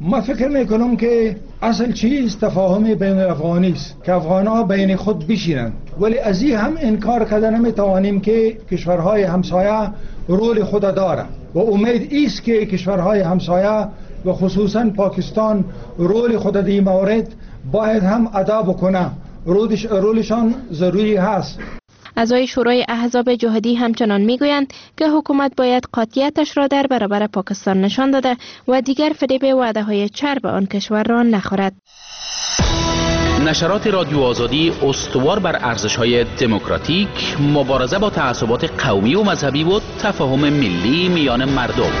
ما فکر میکنم که اصل چیز تفاهم بین افغانی است که افغان‌ها بین خود بشینند، ولی از این هم انکار کردن نمیتوانیم که کشورهای همسایه رول خود دارند و امید است که کشورهای همسایه و خصوصا پاکستان رول خود در این مورد باید هم ادا بکنه. رولشان ضروری هست. اعضای شورای احزاب جهادی همچنان میگویند که حکومت باید قاطعیتش را در برابر پاکستان نشان داده و دیگر فریب وعده‌های چرب آن کشور را نخورد. نشرات رادیو آزادی استوار بر ارزش‌های دموکراتیک، مبارزه با تعصبات قومی و مذهبی و تفاهم ملی میان مردم.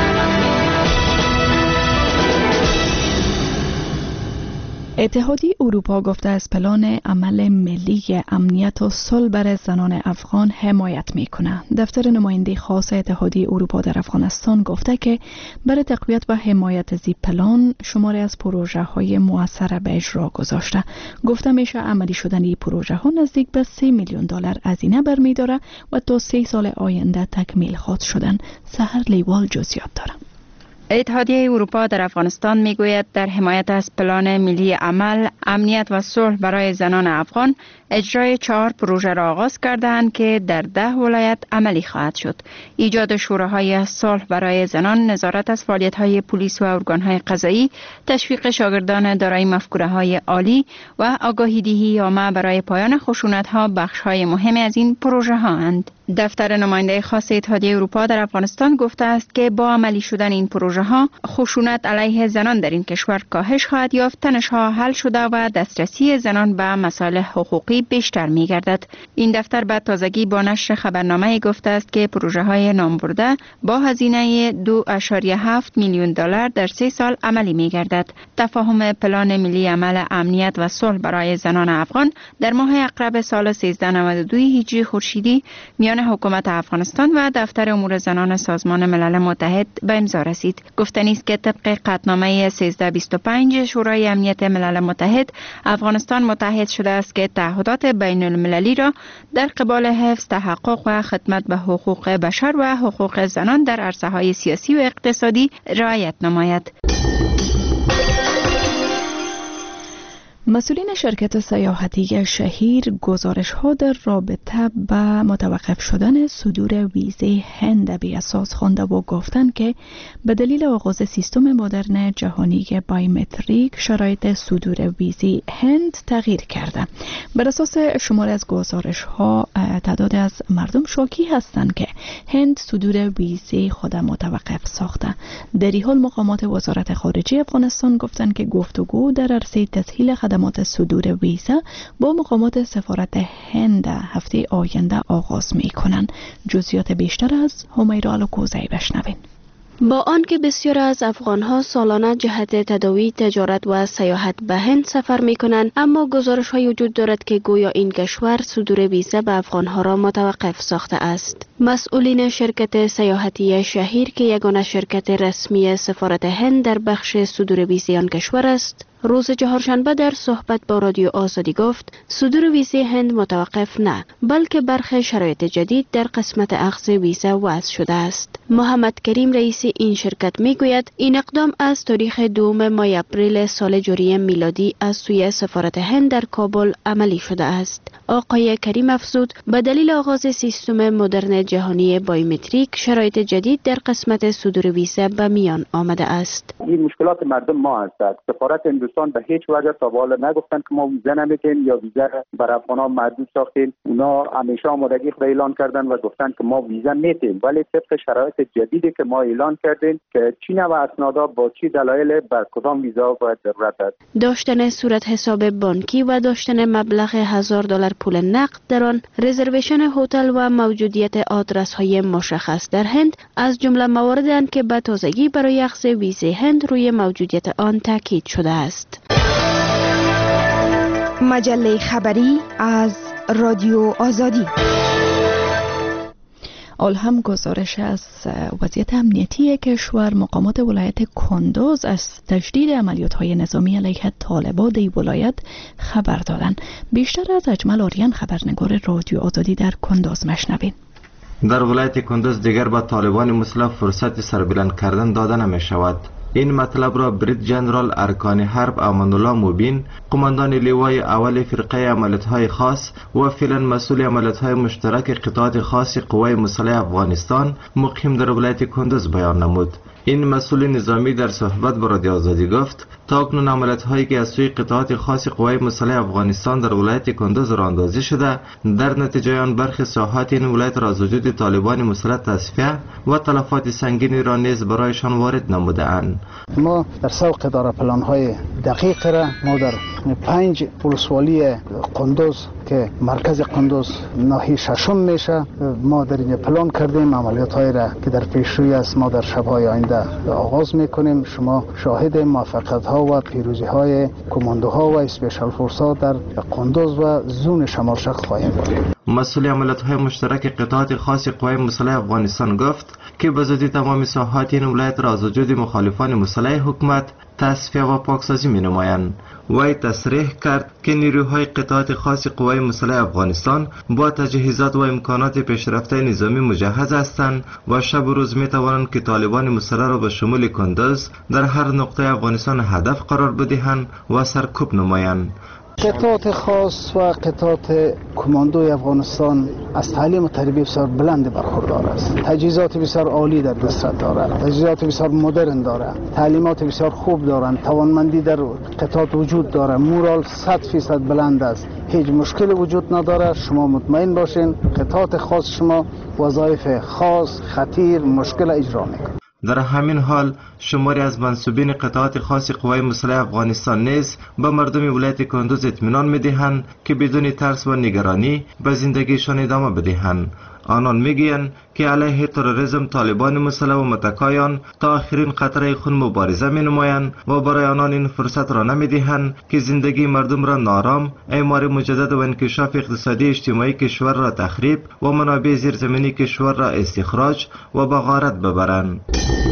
اتحادیه اروپا گفته از پلان عمل ملی امنیت و صلح برای زنان افغان حمایت میکنه. دفتر نماینده خاص اتحادیه اروپا در افغانستان گفته که برای تقویت و حمایت از این پلان شماری از پروژه های مؤثر به اجرا گذاشته. گفته میشه عملی شدن این پروژه ها نزدیک به 3 میلیون دلار هزینه برمیداره و تا 3 سال آینده تکمیل خواهد شدن. سحر لیوال جزئیات داره. اتحادیه اروپا در افغانستان میگوید در حمایت از پلان ملی عمل امنیت و صلح برای زنان افغان اجرای 4 پروژه را آغاز کردند که در 10 ولایت عملی خواهد شد. ایجاد شوراهای صلح برای زنان، نظارت از فعالیت‌های پلیس و ارگان‌های قضایی، تشویق شاگردان دارای مفکوره‌های عالی و آگاهی دهی عامه برای پایان خشونت‌ها بخش‌های مهم از این پروژه هاند. دفتر نماینده خاص اتحادیه اروپا در افغانستان گفته است که با عملی شدن این پروژه ها خشونت علیه زنان در این کشور کاهش خواهد یافت، تنش‌ها حل شده و دسترسی زنان به مسائل حقوقی بیشتر می گردد. این دفتر به تازگی با نشر خبرنامه گفته است که پروژه های نامبرده با هزینه 2.7 میلیون دلار در 3 سال عملی می گردد. تفاهم پلان ملی عمل امنیت و صلح برای زنان افغان در ماه اقرب سال 1392 هجری خورشیدی میان حکومت افغانستان و دفتر امور زنان سازمان ملل متحد به امضا رسید. گفتنی است که طبق قطعنامه 1325 شورای امنیت ملل متحد افغانستان متحد شده است که تعهدات بین المللی را در قبال حفظ، تحقق و خدمت به حقوق بشر و حقوق زنان در عرصه‌های سیاسی و اقتصادی رعایت نماید. مسئولین شرکت سیاحتی شهیر گزارش ها در رابطه با متوقف شدن صدور ویزه هند بی اساس خوانده و گفتند که به دلیل آغاز سیستم مدرن جهانی بایومتریک شرایط صدور ویزه هند تغییر کرده. بر اساس شماری از گزارش ها تعداد از مردم شاکی هستند که هند صدور ویزه خود متوقف ساخته. در این حال مقامات وزارت خارجه افغانستان گفتند که گفتگو در عرصه تسهیل خدمات صدور ویزا با مقامات سفارت هند هفته آینده آغاز می کنند. جزئیات بیشتر از همیرا الکوزی بشنوین. با آنکه بسیار از افغانها سالانه جهت تداوی، تجارت و سیاحت به هند سفر می کنند، اما گزارش‌های وجود دارد که گویا این کشور صدور ویزا به افغانها را متوقف ساخته است. مسئولین شرکت سیاحتی شهیر که یگانه شرکت رسمی سفارت هند در بخش صدور ویزه آن کشور است، روز چهارشنبه در صحبت با رادیو آزادی گفت صدور ویزه هند متوقف نه، بلکه برخی شرایط جدید در قسمت اخذ ویزا وضع شده است. محمد کریم رئیس این شرکت میگوید این اقدام از تاریخ 2 ماه اپریل سال جاری میلادی از سوی سفارت هند در کابل عملی شده است. آقای کریم افزود به دلیل آغاز سیستم مدرن جهانی بایومتریک شرایط جدید در قسمت صدور ویزا به میان آمده است. این مشکلات مردم ما هستند. سفارت هندوستان به هیچ وجه تا حالا نگفتن که ما ویزا نمیدیم یا ویزا برای افغان‌ها محدود ساختیم. اونا همیشه آمادگی خود اعلان کردن و گفتن که ما ویزا میدیم، ولی طبق شرایط جدیدی که ما اعلان کردیم که چی نوع اسنادا با چی دلایل بر کدام ویزا باید ضرورت است. داشتن صورت حساب بانکی و داشتن مبلغ $1000 پول نقد در آن، رزرویشن هتل و موجودیت آدرس‌های مشخص در هند از جمله مواردند که به تازگی برای اخذ ویزه هند روی موجودیت آن تاکید شده است. مجله خبری از رادیو آزادی. هم گزارش از وضعیت امنیتی کشور، مقامات ولایت کندوز از تجدید عملیات‌های نظامی علیه طالبان در ولایت خبر دادند. بیشتر از اجمل آریان، خبرنگار رادیو آزادی در کندوز، مشنوین. در ولایت کندوز دیگر با طالبان مسلح فرصت سربلند کردن داده نمی شود. این مطلب را برید جنرال ارکان حرب امان الله موبین، قماندان لیوای اول فرقه عملیات‌های خاص و فعلا مسئول عملیات‌های مشترک قطاعات خاص قوای مسلح افغانستان مقیم در ولایت کندوز بیان نمود. این مسئول نظامی در صحبت با رادیو آزادی گفت تا اکنون عملیات‌هایی که از سوی قطاعات خاص قوای مسلح افغانستان در ولایت کندوز راه‌اندازی شده، در نتیجه آن برخی ساحات این ولایت را از وجود طالبان مسلح تصفیه و تلفات سنگینی را نیز برایشان وارد نموده‌اند. ما در سوق داره پلان‌های دقیق را ما در 5 ولسوالی کندوز که مرکز کندوز ناحیه ششم میشه ما در اینجا پلان کردیم عملیات‌های را که در پیشروی است ما در شب‌های آینده آغاز میکنیم. شما شاهد موفقیت‌ها و پیروزی‌های کماندوها و اسپیشال فورس‌ها در کندوز و زون شمال شرق خواهیم بود. مسئول عملیات‌های مشترک قطاعات خاص قوای مسلح افغانستان گفت که به زودی تمام ساحات این ولایت را از وجود مخالفان مسلح حکومت تصفیه و پاکسازی می‌نمایند. وی تصریح کرد که نیروهای قطاعات خاص قوای مسلح افغانستان با تجهیزات و امکانات پیشرفته نظامی مجهز هستند و شب و روز می‌توانند که طالبان مسلح را به شمول کندوز در هر نقطه افغانستان هدف قرار بدهند و سرکوب نمایند. قطعات خاص و قطعات کماندوی افغانستان از تعلیم و تربیت بسیار بلند برخوردار است. تجهیزات بسیار عالی در دسترس دارند، تجهیزات بسیار مدرن دارند، تعلیمات بسیار خوب دارند، توانمندی در قطعات وجود دارد، مورال 100% بلند است، هیچ مشکل وجود نداره. شما مطمئن باشین قطعات خاص شما وظایف خاص خطیر مشکل اجرا میکنه. در همین حال شماری از منصوبین قطاعات خاص قوای مسلح افغانستان نیز به مردم ولایت کندوز اطمینان می‌دهند که بدون ترس و نگرانی به زندگیشان ادامه بدهند. آنان میگویند که علیه تروریسم طالبان مسلح و متکایان تا آخرین قطره خون مبارزه می‌نمایند و برای آنان این فرصت را نمی‌دهند که زندگی مردم را نارام، اعمار مجدد و انکشاف اقتصادی اجتماعی کشور را تخریب و منابع زیرزمینی کشور را استخراج و به غارت ببرند.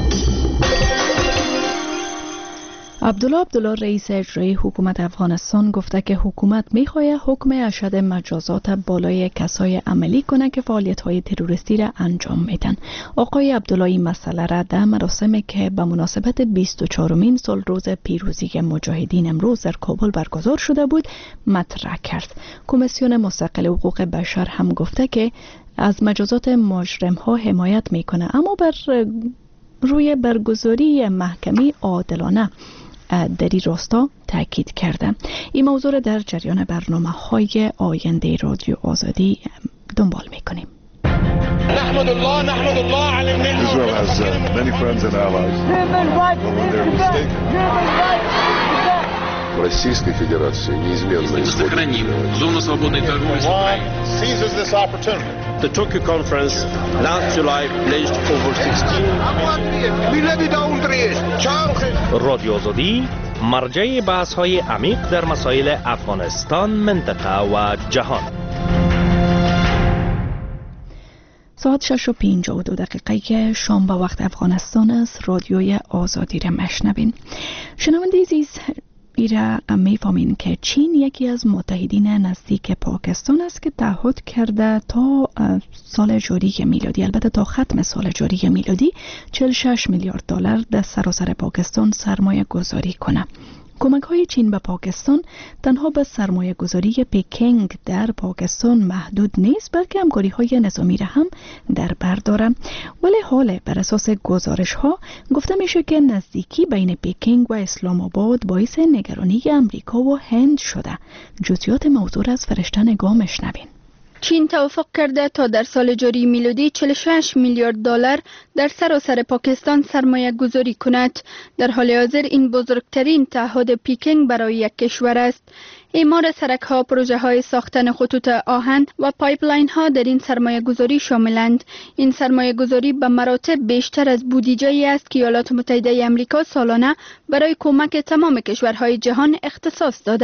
عبدالله رئیس اجرایی حکومت افغانستان گفته که حکومت می‌خواهد حکم اشد مجازات بالای کسای عملی کنه که فعالیت‌های تروریستی را انجام میدن. آقای عبدالله این مسئله را در مراسمی که به مناسبت 24مین سالروز پیروزی مجاهدین امروز در کابل برگزار شده بود مطرح کرد. کمیسیون مستقل حقوق بشر هم گفته که از مجازات مجرم‌ها حمایت میکنه، اما بر روی برگزاری محکمه عادلانه در این راستا تاکید کرده. این موضوع در جریان برنامه‌های آینده رادیو آزادی دنبال می‌کنیم. نحمد الله على النعمة. Israel has many friends and allies. В Российской Федерации неизменно сохраним зону свободной торговли. Seizes this opportunity. The Tokyo conference last July pledged over 16 رادیو آزادی مرجع بحث‌های عمیق در مسائل افغانستان، منطقه و جهان. ساعت 6:52 شام به وقت افغانستان است. رادیوی آزادی را مشنوین. شنونده عزیز، ایره میفهمین که چین یکی از متحدین نزدیک پاکستان است که تعهد کرده تا سال جاری میلادی، البته تا ختم سال جاری میلادی 46 میلیارد دلار در سراسر پاکستان سرمایه گذاری کنه. کمک های چین به پاکستان تنها به سرمایه گذاری پکینگ در پاکستان محدود نیست، بلکه همکاری های نظامی را هم در بر داره. ولی حال بر اساس گزارش ها گفته میشه که نزدیکی بین پکینگ و اسلام آباد باعث نگرانی امریکا و هند شده. جزئیات موضوع از فرشته نگاه مشنوین. چین توافق کرده تا در سال جاری میلادی 46 میلیارد دلار در سراسر پاکستان سرمایه گذاری کند. در حال حاضر این بزرگترین تعهد پکینگ برای یک کشور است. اعمار سرک ها، پروژه های ساختن خطوط آهن و پایپلاین ها در این سرمایه گذاری شاملند. این سرمایه گذاری به مراتب بیشتر از بودجه‌ای است که ایالات متحده آمریکا سالانه برای کمک تمام کشورهای جهان اختصاص داده است.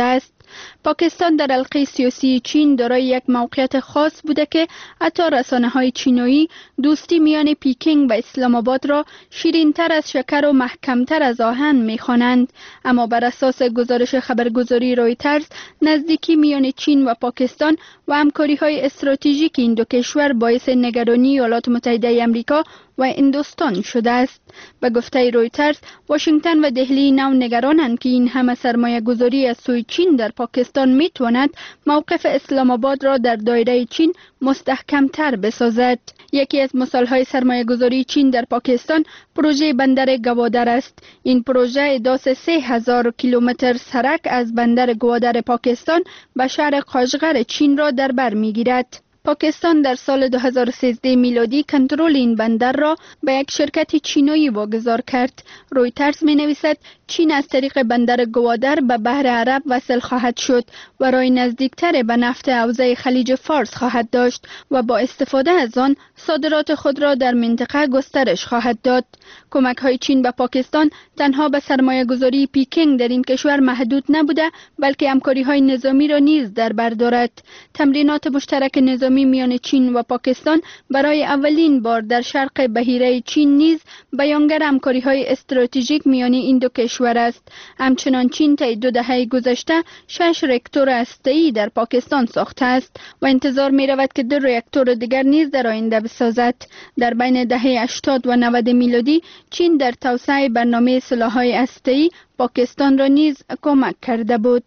پاکستان در حلقه سیاسی چین دارای یک موقعیت خاص بوده که حتی رسانه‌های چینی دوستی میان پیکینگ و اسلام آباد را شیرین‌تر از شکر و محکم‌تر از آهن می‌خوانند. اما بر اساس گزارش خبرگزاری رویترز، نزدیکی میان چین و پاکستان و همکاری‌های استراتژیک این دو کشور باعث نگرانی ایالات متحده آمریکا و هندوستان شده است. به گفته رویترز، واشنگتن و دهلی نو نگرانند که این همه سرمایه گذاری از سوی چین در پاکستان میتواند موقف اسلام آباد را در دایره چین مستحکمتر بسازد. یکی از مثالهای سرمایه گذاری چین در پاکستان پروژه بندر گوادر است. این پروژه احداث 3000 کیلومتر سرک از بندر گوادر پاکستان به شهر قاشغر چین را در بر میگیرد. پاکستان در سال 2013 میلادی کنترل این بندر را به یک شرکت چینی واگذار کرد. رویترز می نویسد چین از طریق بندر گوادر به بحر عرب وصل خواهد شد و راه نزدیکتر به نفت حوزه خلیج فارس خواهد داشت و با استفاده از آن صادرات خود را در منطقه گسترش خواهد داد. کمک های چین به پاکستان تنها به سرمایه گذاری پیکینگ در این کشور محدود نبوده، بلکه همکاری های نظامی را نیز در بر دارد. تمرینات مشترک نظامی میان چین و پاکستان برای اولین بار در شرق بحیره چین نیز بیانگر همکاری های استراتژیک میان این دو کشور است. همچنان چین طی 2 دهه گذشته 6 راکتور هسته‌ای در پاکستان ساخته است و انتظار می رود که 2 راکتور دیگر نیز در آینده بسازد. در بین دهه 80 و 90 میلادی چین در توسعه برنامه سلاح‌های هسته‌ای پاکستان را نیز کمک کرده بود.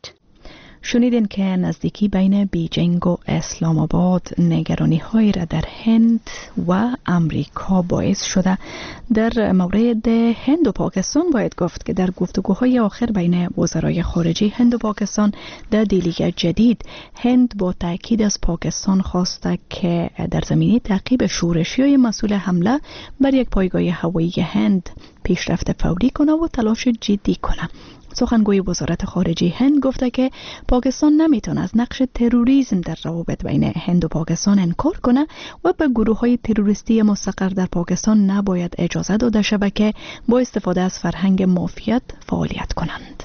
شنیدین که نزدیکی بین بیجینگ و اسلام آباد نگرانی های را در هند و امریکا باعث شده. در مورد هند و پاکستان باید گفت که در گفتگوهای آخر بین وزرای خارجه هند و پاکستان در دیلیگ جدید، هند با تاکید از پاکستان خواسته که در زمینه تعقیب شورشی‌های مسئول حمله بر یک پایگاه هوایی هند پیشرفت فوری کنه و تلاش جدی کنه. سخنگوی وزارت خارجه هند گفته که پاکستان نمیتونه از نقش تروریسم در روابط بین هند و پاکستان انکار کنه و به گروه‌های تروریستی مستقر در پاکستان نباید اجازه داده شود که با استفاده از فرهنگ مافیات فعالیت کنند.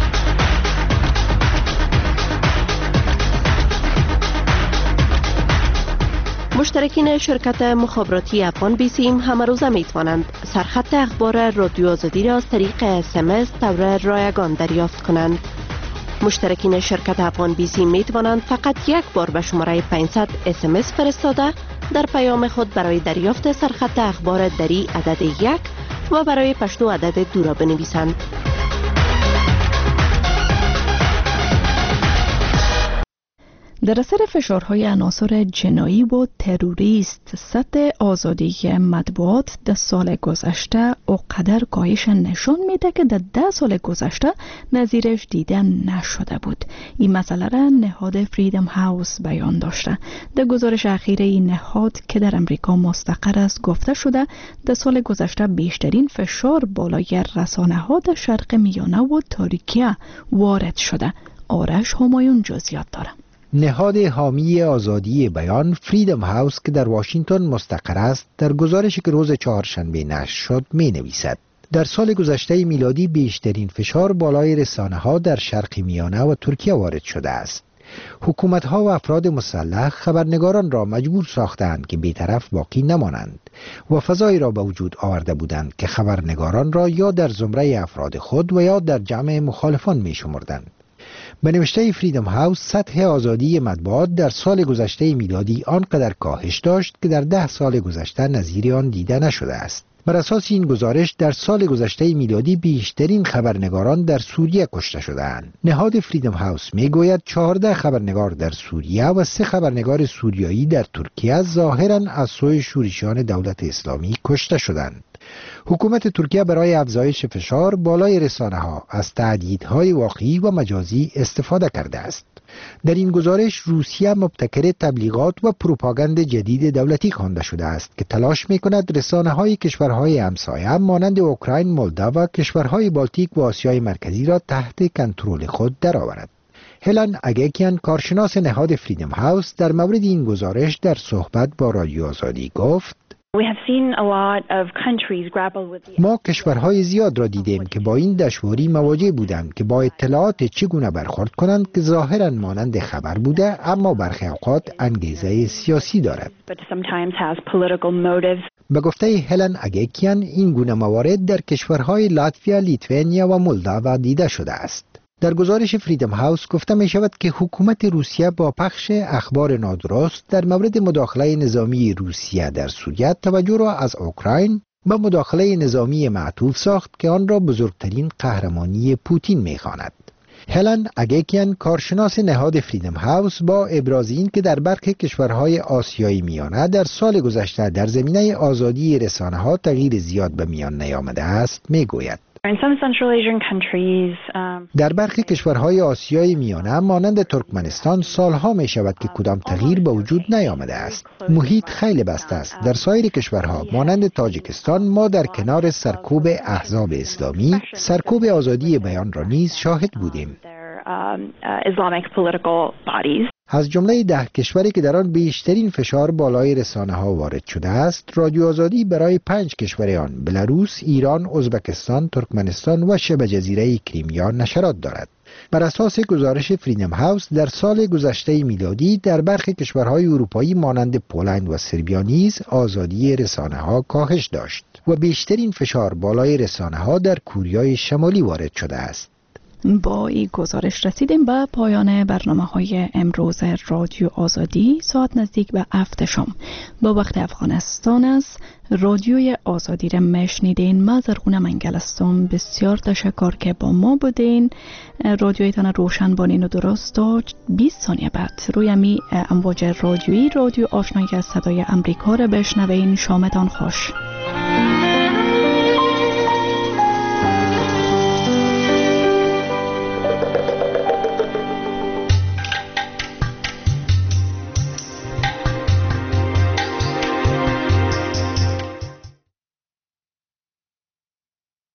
مشترکین شرکت مخابراتی افغان بیسیم همه روزه می توانند سرخط اخبار رادیو آزادی را از طریق SMS طور رایگان دریافت کنند. مشترکین شرکت افغان بیسیم می توانند فقط یک بار به شماره 500 SMS فرستاده در پیام خود برای دریافت سرخط اخبار دری عدد 1 و برای پشتو عدد 2 را بنویسند. در اثر فشارهای عناصر جنایی و تروریست، سطح آزادی مطبوعات در سال گذشته اقدر کاهش نشان میده که در 10 سال گذشته نظیرش دیده نشده بود. این مسئله را نهاد فریدم هاوس بیان داشته. در گزارش اخیر این نهاد که در امریکا مستقر است گفته شده در سال گذشته بیشترین فشار بالای رسانه ها در شرق میانه و ترکیه وارد شده. آرش همایون جزئیات داره. نهاد حامی آزادی بیان فریدم هاوس که در واشنگتن مستقر است در گزارشی که روز چهارشنبه نشر شد می نویسد در سال گذشته میلادی بیشترین فشار بالای رسانه ها در شرق میانه و ترکیه وارد شده است. حکومت ها و افراد مسلح خبرنگاران را مجبور ساختند که بی‌طرف باقی نمانند و فضایی را به وجود آورده بودند که خبرنگاران را یا در زمره افراد خود و یا در جمع مخالفان می شمردند. به نوشته فریدم هاوس، سطح آزادی مطبوعات در سال گذشته میلادی آنقدر کاهش داشت که در 10 سال گذشته نظیر آن دیده نشده است. بر اساس این گزارش در سال گذشته میلادی بیشترین خبرنگاران در سوریه کشته شدند. نهاد فریدم هاوس میگوید 14 خبرنگار در سوریه و 3 خبرنگار سوریایی در ترکیه ظاهراً از سوی شورشیان دولت اسلامی کشته شدند. حکومت ترکیه برای افزایش فشار بالای رسانه ها از تهدیدهای واقعی و مجازی استفاده کرده است. در این گزارش روسیه مبتکر تبلیغات و پروپاگاند جدید دولتی خوانده شده است که تلاش می‌کند رسانه‌های کشورهای همسایه مانند اوکراین، مولداوا و کشورهای بالتیک و آسیای مرکزی را تحت کنترل خود درآورد. هلن اگیکیان، کارشناس نهاد فریدم هاوس، در مورد این گزارش در صحبت با رادیو آزادی گفت: ما کشورهای زیاد را دیدیم که با این دشواری مواجه بودند که با اطلاعات چگونه برخورد کنند که ظاهراً مانند خبر بوده اما برخی اوقات انگیزه سیاسی دارد. به گفته هلن اگیکیان این گونه موارد در کشورهای لاتویا، لیتوانیا و مولداوا دیده شده است. در گزارش فریدم هاوس گفته می شود که حکومت روسیه با پخش اخبار نادرست در مورد مداخله نظامی روسیه در سوریه توجه را از اوکراین به مداخله نظامی معطوف ساخت که آن را بزرگترین قهرمانی پوتین می خواند. هلن اگیکیان، کارشناس نهاد فریدم هاوس، با ابراز این که در برخی کشورهای آسیایی میانه در سال گذشته در زمینه آزادی رسانه ها تغییر زیاد به میان نیامده است می گوید. در برخی کشورهای آسیای میانه مانند ترکمنستان سالها می شود که کدام تغییر به وجود نیامده است. محیط خیلی بسته است. در سایر کشورها مانند تاجیکستان ما در کنار سرکوب احزاب اسلامی سرکوب آزادی بیان را نیز شاهد بودیم. از جمله 10 کشوری که در آن بیشترین فشار بالای رسانه ها وارد شده است، رادیو آزادی برای 5 کشور آن بلاروس، ایران، ازبکستان، ترکمنستان و شبه جزیره کریمیا نشرات دارد. بر اساس گزارش فریدم هاوس در سال گذشته میلادی در برخی کشورهای اروپایی مانند پولند و سربیا نیز آزادی رسانه ها کاهش داشت و بیشترین فشار بالای رسانه ها در کوریای شمالی وارد شده است. با این گزارش رسیدیم به پایان برنامه‌های امروز رادیو آزادی. ساعت نزدیک به 7 شام با وقت افغانستان است. رادیوی آزادی را میشنیدین. من زرغونه منگل هستم. بسیار تشکر که با ما بودین. رادیویتان روشن بانین و درست تا 20 ثانیه بعد روی می امواج رادیویی رادیو آشنایی از صدای امریکا را بشنوین. شامتان خوش.